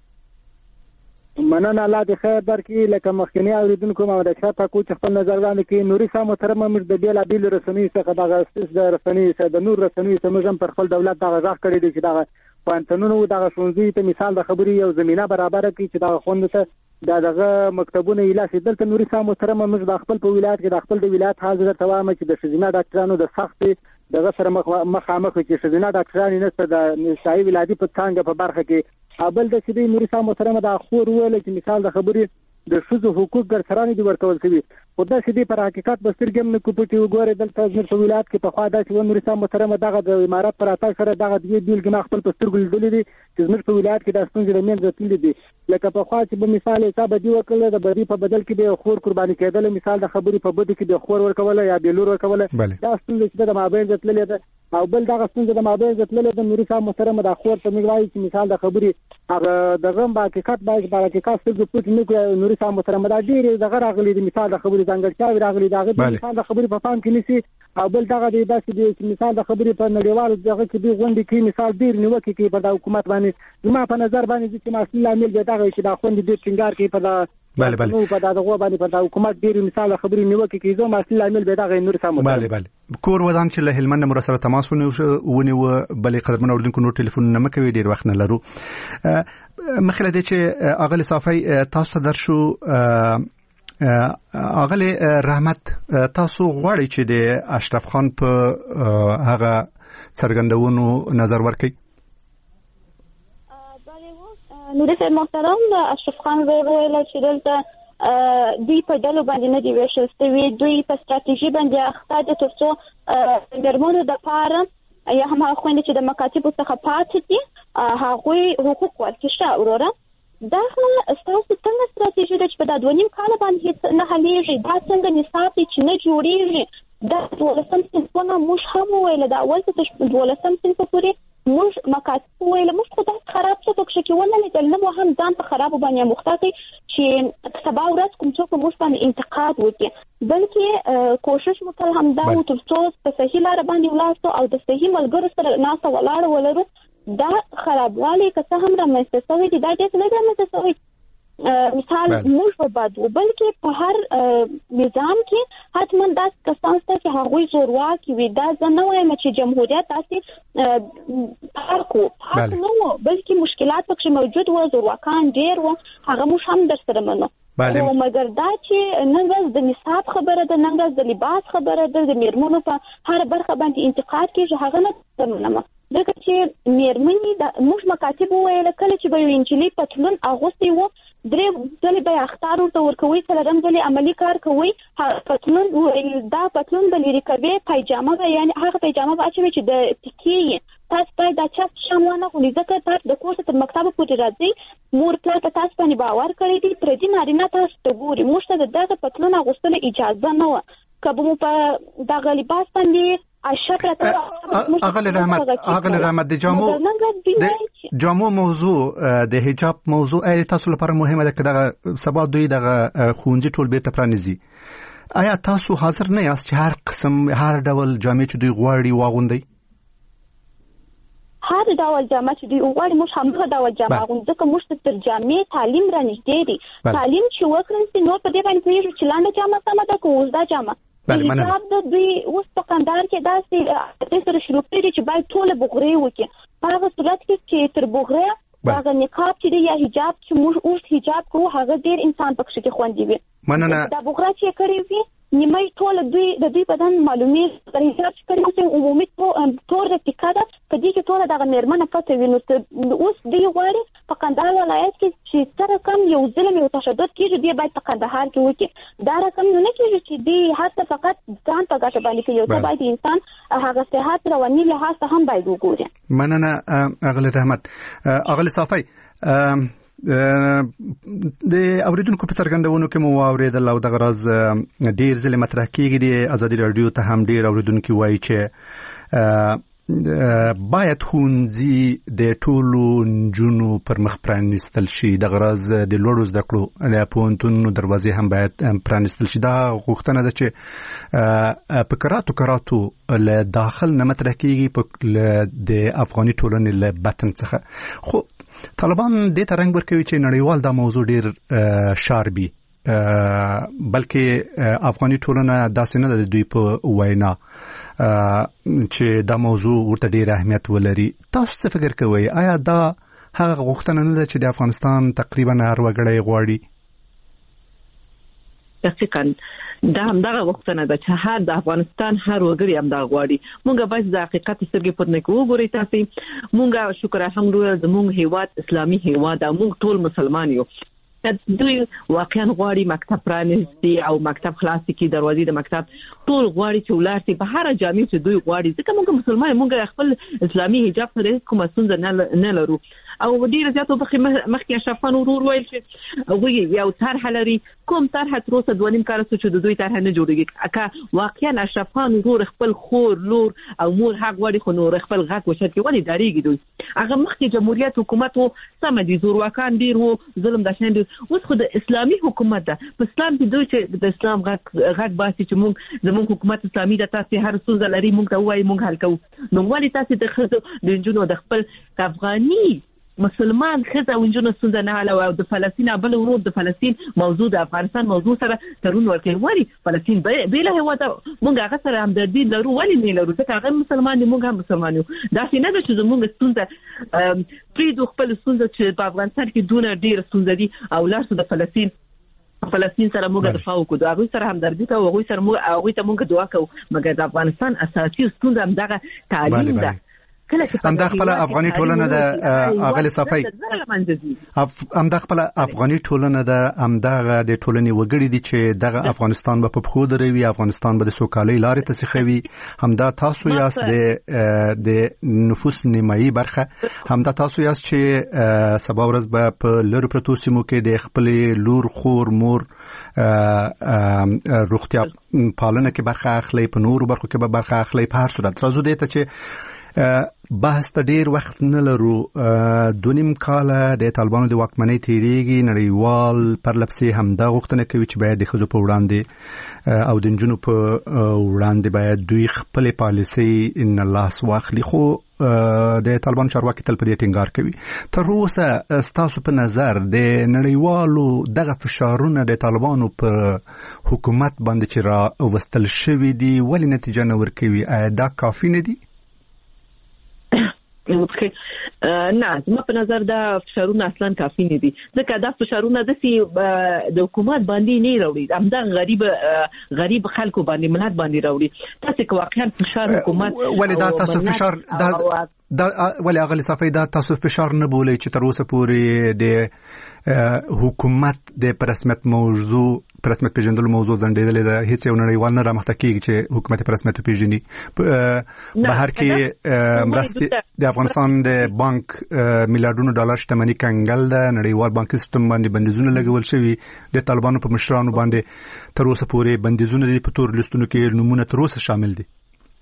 مننه الله دې خیر درکړي. لکه مخکنی اوریدونکو ما د شاته کو چې خپل نظر وړاندې کړي نوري صاحب محترم موږ د بېلابېلو رسنیو څخه دغه د رسنیو څخه د نور رسنیو څخه موږ هم پر خپل دولت دغه غږ کړی دی چې دغه پوهنتونونو دغه ښوونځیو ته مثال د خبرې یو زمینه برابره کړي چې دغه خوندو ته دا دغه مکتبونه ایله شي. دلته نوري صاحب محترم موږ د خپل په ولایت کې د خپل د ولایت حال درته وایم چې د ښځینه ډاکټرانو د سختې دغه سره مخامخ چې ښځینه ډاکټران یې نشته د نسایي ولادي په څانګه په برخه کې. بل د چې دی نوري صاحب محترم دا خور وویل چې مثال د خبرې د ښځو حقوق ګرسرانې دي ورکول شوي خو داسې دی پر حقیقت به سترګې هم نه کوپټې وګورې. دلته زموږ په ولایت کې پخوا داسې و نوري صاحب محترم دغه د عمارت په راتګ سره دغه دې بېلګې ما خپل په سترګو لیدلې دي چې زموږ په ولایت کې دا ستونزې له منځه تللې دي. لکه پخوا چې به مثال حساب بدي وکړله د بدي په بدل کې به خور قرباني کېدله مثال د خبرې په بدو کې به خور ورکوله یا به لور ورکوله. دا ستونزه چې د مابین تللې ده او بل دغه ستونزه د مابین تللې ده نوري صاحب محترم دا خور ته موږ وایو چې مثال د خبرې هغه دغه په حقیقت باید په حقیقت څه پټ نه کړي. نوري صاحب محترم دا ډېرې دغه راغلي دي مثال د خبرې ځانګړتیاوې راغلي دغه مثال د خبرې په پام کې نیسي او بل دغه دی داسې دی چې مثال د خبرې په نړیوالو دغه کې دوی غونډې کوي مثال ډېر نیوکې کوي په د حکومت باندې. زما په نظر باندې چې مسؤل عامل دی دغه چې دا خوندې ډېر ټینګار کوي په د نو په دغه باندې په حکومت ډیر مثال خبرې نیوکه کوي زه مسله عامل به دغه نور سم bale bale کور ودان چې له هلمند مر سره تماس ونیو بلې قدمن اوردونکو نور ټلیفون نه مکوي ډیر وخت نه لرو مخله دې چې اغلی صافي تاسو درشو اغلی رحمت تاسو غواړئ چې د اشرف خان په هغه څرګندونو نظر ورکړئ نو د محترم اشرف خان ویل چې دلته دوی په ډلو باندې نه دی ویشل شوی دوی په ستراتیژي باندې اخته دي ترڅو درمونو د پاره یا هم هغه خويندې چې د مکاتبو څخه پاتې دي هغوی حقوق ورکړي وروره دا خو تاسو څنګه ستراتیژي د چې په دغه نیم کال باندې نه حلېږي دا څنګه نصاب چې نه جوړیږي دا ولسم څنګه موږ هم ویل دا اول څه ولسم څنګه پوری موږ مکاتب ویل موږ خو دا خراب څه پکې کې ونه لیدل نه هم ځان په خراب باندې مختاطي چې سبا ورځ کوم څوک موږ باندې انتقاد وکړي بلکې کوشش مو تل هم دا و ترڅو په صحیح لار باندې ولاړ او د صحیح ملګرو سره ناسه ولاړ ولرو دا خرابوالی که څه هم رامنځته شوی دي دا ډېر نه رامنځته شوی مثال موږ په بد بلکې په هر نظام کې حتما دا کسان چې هغوی زورواکي وي دا زه نه وایم چې جمهوریت داسې پارکو پارک نه و بلکې مشکلات پکې موجود و زورواکان ډېر و هغه موږ هم در سره منو او مګر دا چې نن ورځ د نصاب خبره ده نن ورځ د لباس خبره ده د میرمنو په هر برخه باندې انتقاد کېږي هغه نه منم ځکه چې میرمنې د موږ مکاتب وویل کله چې به یو انجلۍ پتلون اغوستی و درې ځلې به اختار ورته ورکوي څلورم ځلې عملي کار کوي پتلون دا پتلون به لرې کوي پایجامه به یعنې هغه پایجامه به اچوي چې د تکیې تاسو باید دا چاپ شم ونه خولي ځکه تاسو د کور تر مکتب پورې راځي مور پلار ته تاسو باندې باور کړی دی پردي نارینه تاسو ته ګوري موږ ته دغه پتلون اغوستل اجازه نه وه که به مو په دغه لباس باندې اغلی رحمت اغلی رحمت د جامو د جامو موضوع د حجاب موضوع ای تاسو لپاره مهمه ده که دغه سبا دوی دغه خونځي ټول بیرته پرانیزي آیا تاسو حاضر نه یاست چې هر قسم هر ډول جامې چې دوی غواړي واغوندئ هر ډول جامه چې دوی غواړي موږ همغه ډول جامه اغوندو ځکه موږ تر جامې تعلیم را نږدې دي تعلیم چې وکړل سي نور په دې باندې پوهېږو چې لاندې جامه سمه ده که اوږده جامه حجاب د دوی اوس په کندهار کې داسې د سره شروع کړي چې باید ټوله بغرې وکړي په هغه صورت کې چې تر بغرې هغه نقاب چې دی یا حجاب چې موږ اوس حجاب کوو هغه ډېر انسان پکې کې خوندي وي مننه دا بغرې چې کړی وي نیمه ټول دوی د دوی بدن معلومي پر حساب چې کړی چې عمومي تور رتیکا ده په دې کې ټول دغه میرمنه پته وینو اوس دوی غواړي په کندهار ولایت کې چې سره کم یو ظلم یو تشدد کېږي دی باید په کندهار کې وکړي دا رقم نه کېږي چې دی هڅه فقط ځان په ګټه باندې کوي یو باید انسان هغه صحت رواني لحاظ هم باید وګوري مننه اغلی رحمت اغلی صافي د اوریدونکو په څرګندونو کې مو واوریدل او دغه راز ډیر ځله مطرح کیږي د ازادي رادیو ته هم ډیر اوریدونکو وایي چې باید خونځي د ټولو نجونو پر مخ پرانیستل شي دغه راز د لوړو زده کړو د پوهنتونونو دروازې هم باید پرانیستل شي دا غوښتنه ده چې په کراتو کراتو له داخل نه مطرح کیږي د افغاني ټولنې له بطن څخه خو طالبان دې ته رنګ ورکوي چې نړیوال دا موضوع ډیر شاربي بلکې افغاني ټولنه داسې نه ده دوی په وینا چې دا موضوع ورته ډیر اهمیت ولري تاسو څه فکر کوئ آیا دا هغه غوښتنه نه ده چې د افغانستان تقریبا هر وګړی غواړي دقیقاً دا هم دغه وختونه ده چې هر د افغانستان هر وګړي هم دا غواړي مونږ باید د حقیقت سترګې پټ نه کوو ګورئ تاسو مونږ شکر الحمدلله زموږ هیواد اسلامي هیواد او مونږ ټول مسلمان یو دوی واقعا غواړي مکتب پرانیستي او مکتب خلاص کی دروازې د مکتب ټول غواړي چې ولارتي په هر جامع چې دوی غواړي ځکه موږ مسلمان موږ خپل اسلامي حجاب سره کوم ستونزه نه لرو او ډیر زیات په مخکې اشرف خان ورور ویل چې وی یو طرح لري کوم طرح تر اوسه دوه نیم کال چې د دوی طرح نه جوړیږي اکه واقعا اشرف خان ورور خپل خور لور او مور حق غواړي خو نور خپل غږ وشد کې ولې داریږي دوی هغه مخکې جمهوریت حکومت وو سم دي زورواکان ډیر وو ظلم د شاندي اوس خو د اسلامي حکومت ده په اسلام کې دوی چې د اسلام غږ غږ باسي چې موږ زموږ حکومت اسلامي د تاسو هر څه لري موږ ته وایي موږ حل کوو نو ولې تاسو د خزو د جنونو د خپل افغاني مسلمان خزه او جنونو ستونزه نه حل او د فلسطین بل ورور د فلسطین موضوع د افغانستان موضوع سره ترون ورکوي ولی فلسطین به له هوا ته مونږ هغه سره هم د دې لرو ولی نه لرو ځکه هغه مسلمان دي مونږ هم مسلمان یو دا څنګه ده چې زموږ ستونزه پری د خپل ستونزه چې په افغانستان کې دونه ډیر ستونزه دي او لارسو د فلسطین فلسطین سره موږ دفاع وکړو دا هغه سره همدردي کوو هغه سره موږ هغه ته موږ دعا کوو مګر د افغانستان اساسي ستونزه هم دغه تعلیم ده همدا خپل افغاني ټولنه د اغلی صفای همدا خپل افغاني ټولنه د همدا د ټولنې وګړي دي چې دغه افغانستان په پخو دروي افغانستان به د سوکالۍ لارې ته سخوي همدا تاسو یاست د د نفوس نیمایي برخه همدا تاسو یاست چې سبا ورځ به په لړ پروتو سیمو کې د خپل لور خور مور روغتیا پالنه کې برخه اخلي په نورو برخو کې به برخه اخلي په هر صورت راځو دې ته چې بحث ته ډیر وخت نه لرو دونیم کاله د طالبانو د واکمنۍ تیریږي نړیوال پرلپسې همدا غوښتنه کوي چې باید د ښځو په وړاندې او د نجونو په وړاندې باید دوی خپل پالیسي ان لاس واخلي خو د طالبان چارواکي تل په دې ټینګار کوي تر اوسه ستاسو په نظر د نړیوالو دغه فشارونه د طالبانو په حکومت باندې چې را وستل شوي دي ولې نتیجه نه ورکوي دا کافي نه دي نه زما په نظر دا فشارونه اصلا کافي نه دي ځکه دا فشارونه د سی د حکومت باندې نه راوړي همدا غریب غریب خلکو باندې ملت باندې راوړي تاسو که واقعا فشار حکومت ولې دا تاسو فشار دا دا ولې اغلی صفای دا تاسو فشار نه بولئ چې تر اوسه پورې د حکومت د پرسمت موضوع پرسمت پیژندلو موضوع زندېدلې ده هیڅ یو نړیوال نه رامخته کیږي چې حکومت پرسمت پیژني بهر کې مرستې د افغانستان د بانک میلیارډونو ډالر شتمنۍ کنګل ده نړیوال بانکي سیستم باندې بندیزونه لګول شوي د طالبانو په مشرانو باندې تر اوسه پورې بندیزونه دي په تور لیستونو کې نمونه تر اوسه شامل دي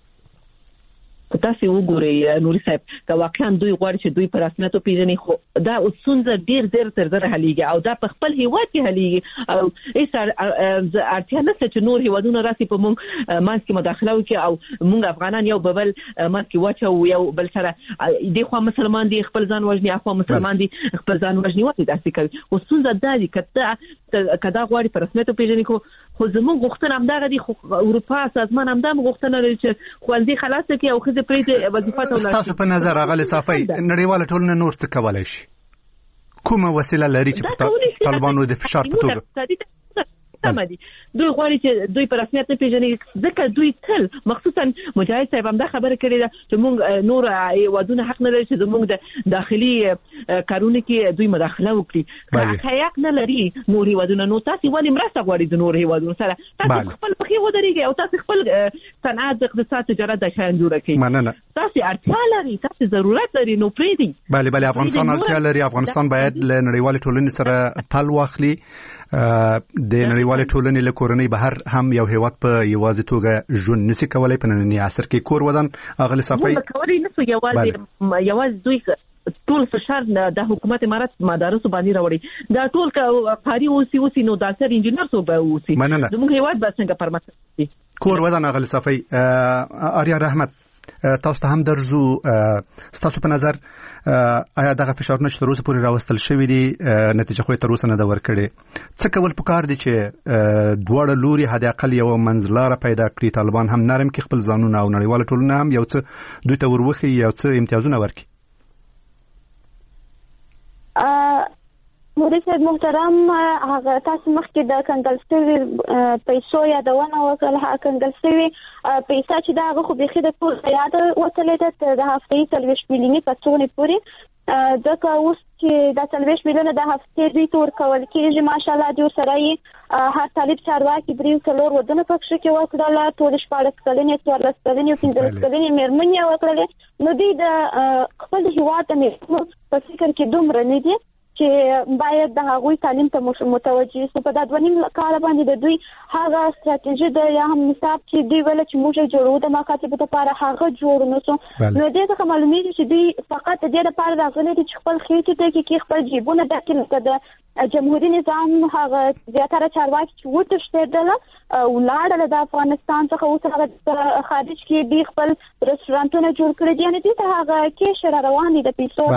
تاسو وګورئ نوري صاحب دا واقعا دوی غواړي چې دوی پر رسمیت پیژني خو دا اوسونځ ډیر ډیر تر زره حلیږي او دا په خپل هیواد کې حلیږي او ایس ارتیا نشته چې نور هیوادونه راسي په مونږ مانس کې مداخله وکړي او مونږ افغانان یو بل مانس کې واچو یو بل سره د خو مسلمان دي خپل ځان وژني اخو مسلمان دي خپل ځان وژني وایي داسې کوي اوسونځ دا دي کته کدا غواړي پر رسمیت پیژني خو خو زموږ غوښتنه همدغه دي خو اروپا سازمان همدا غوښتنه لري چې خوندې خلاص کړي او خزه پرې وظیفه ته ولري تاسو په نظر اغلی صافي نړیواله ټولنه نور څه کولای شي کومه وسیله لري چې طالبانو د فشار په توګه سمدي دوی غواړي چې دوی په رسمیت نه پیژني ځکه دوی تل مخصوصا مجاهد صاحب هم دا خبره کړې ده چې موږ نور ودونه حق نه لري چې موږ د داخلي کارونه کې دوی مداخله وکړي حق نه لري نور ودونه نو تاسو ولې مرسته غواړي د نور ودونه سره تاسو خپل مخې ودرېږي او تاسو خپل صنعت اقتصاد تجارت د شان جوړ کړئ مننه تاسو اړتیا لري تاسو ضرورت لري نو پریدي بله بله افغانستان اړتیا لري افغانستان باید له نړیوال ټولنې سره پل واخلي د نړیوال ټولنې له کورنۍ بهر هم یو هیواد په یوازې توګه ژوند نشي کولای په ننني عصر کې کور ودان اغلی صفای کولای نشو یوازې یوازې دوی ټول فشار د حکومت امارات مدارس باندې راوړي دا ټول قاری اوسي اوسي نو ډاکټر انجینر سو به اوسي زموږ هیواد به څنګه پرمختګ وکړي کور ودان اغلی صفای آریا رحمت تاسو ته هم درځو تاسو په نظر آیا دغه فشارونه چې تر اوسه پورې راوستل شوي دي نتیجه خو تر اوسه نه ده ورکړې څه کول پکار دي چې دواړه لوري حد اقل یو منځلاره پیدا کړي طالبان هم نرم کې خپل ځانونه او نړیواله ټولنه هم یو څه دوی ته وروخي یو څه امتیازونه ورکړي موري صاحب محترم هغه تاسو مخکې د کنګل شوي پیسو یادونه وکړه هغه کنګل شوي پیسې چې دا خو به خېده ټول یاد وتلې ده د هفتې څلوېښت میلیوني کڅوړې پورې دغه اوس چې د څلوېښت میلیونه د هفتې دوی تور کول کېږي ماشاءالله دوی سره یې هر طالب چارواکي درې څلور ودونه پکښې کې وکړله ټول شپاړس کلنې څوارلس کلنې پنځلس کلنې مېرمنې یې وکړلې نو دوی د خپل هېواد د مېرمنو په فکر کې دومره نه دي چې باید د هغوی تعلیم ته متوجه شي په دا دوه نیم کال باندې د دوی هغه ستراتیژي د یا هم نصاب چې دوی ول چې موږ جوړو د مکاتب لپاره هغه جوړ نه سو نو دې څه معلومیږي چې دوی فقط د دې لپاره راغلي چې خپل خېټې ته کې خپل جیبونه ډکې د جمهوریت نظام هغه زیاتره چارواکي چې وتښتېدل او لاړل د افغانستان څخه اوس هغه خارج کې دی خپل رستورانتونه جوړ کړی دي یعنی دې ته هغه کې شر روان دي د پیسو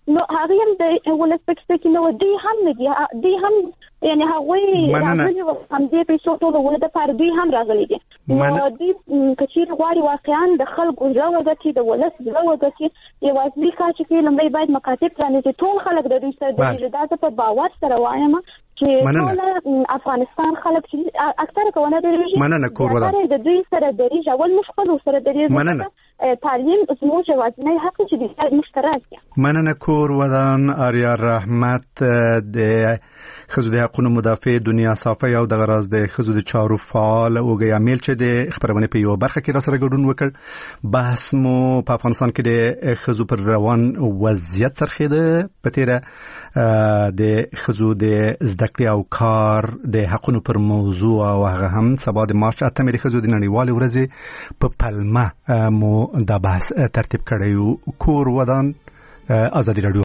نو هغه هم د ولس پکې کې نو دوی هم نه دي دوی هم یعنی هغه راغلي هم دې په څو ټول ول د پر دوی هم راغلي دي نو دوی کچیر غواړي واقعا د خلکو ژوند کې د ولس ژوند کې یو ځل کا چې لمړی باید مکاتب پرانیزي ټول خلک د دوی سره د جداد په باور سره وایم چې ټول افغانستان خلک چې اکثر کوونه د مننه کور ودا د دوی سره د ریج اول مشکل سره د ریج تعلیم زموږ وازنه حق چې د مشترک دي. مننه کور ودان آریا رحمت د خزو د حقوقو مدافع دنیا صافی او د غراز د خزو د چارو فعال او غیامیل چې د خبرونه په یو برخه کې را سره ګډون وکړ. بحث مو په افغانستان کې د خزو پر روان وضعیت سرخیده په تیره د خزو د زده کړې او کار د حقوقو پر موضوع او هغه هم سبا د مارچ اتمه د خزو د نړیوال ورځ په پلمه مو دا بحث ترتیب کړی. کور ودان ازادي رادیو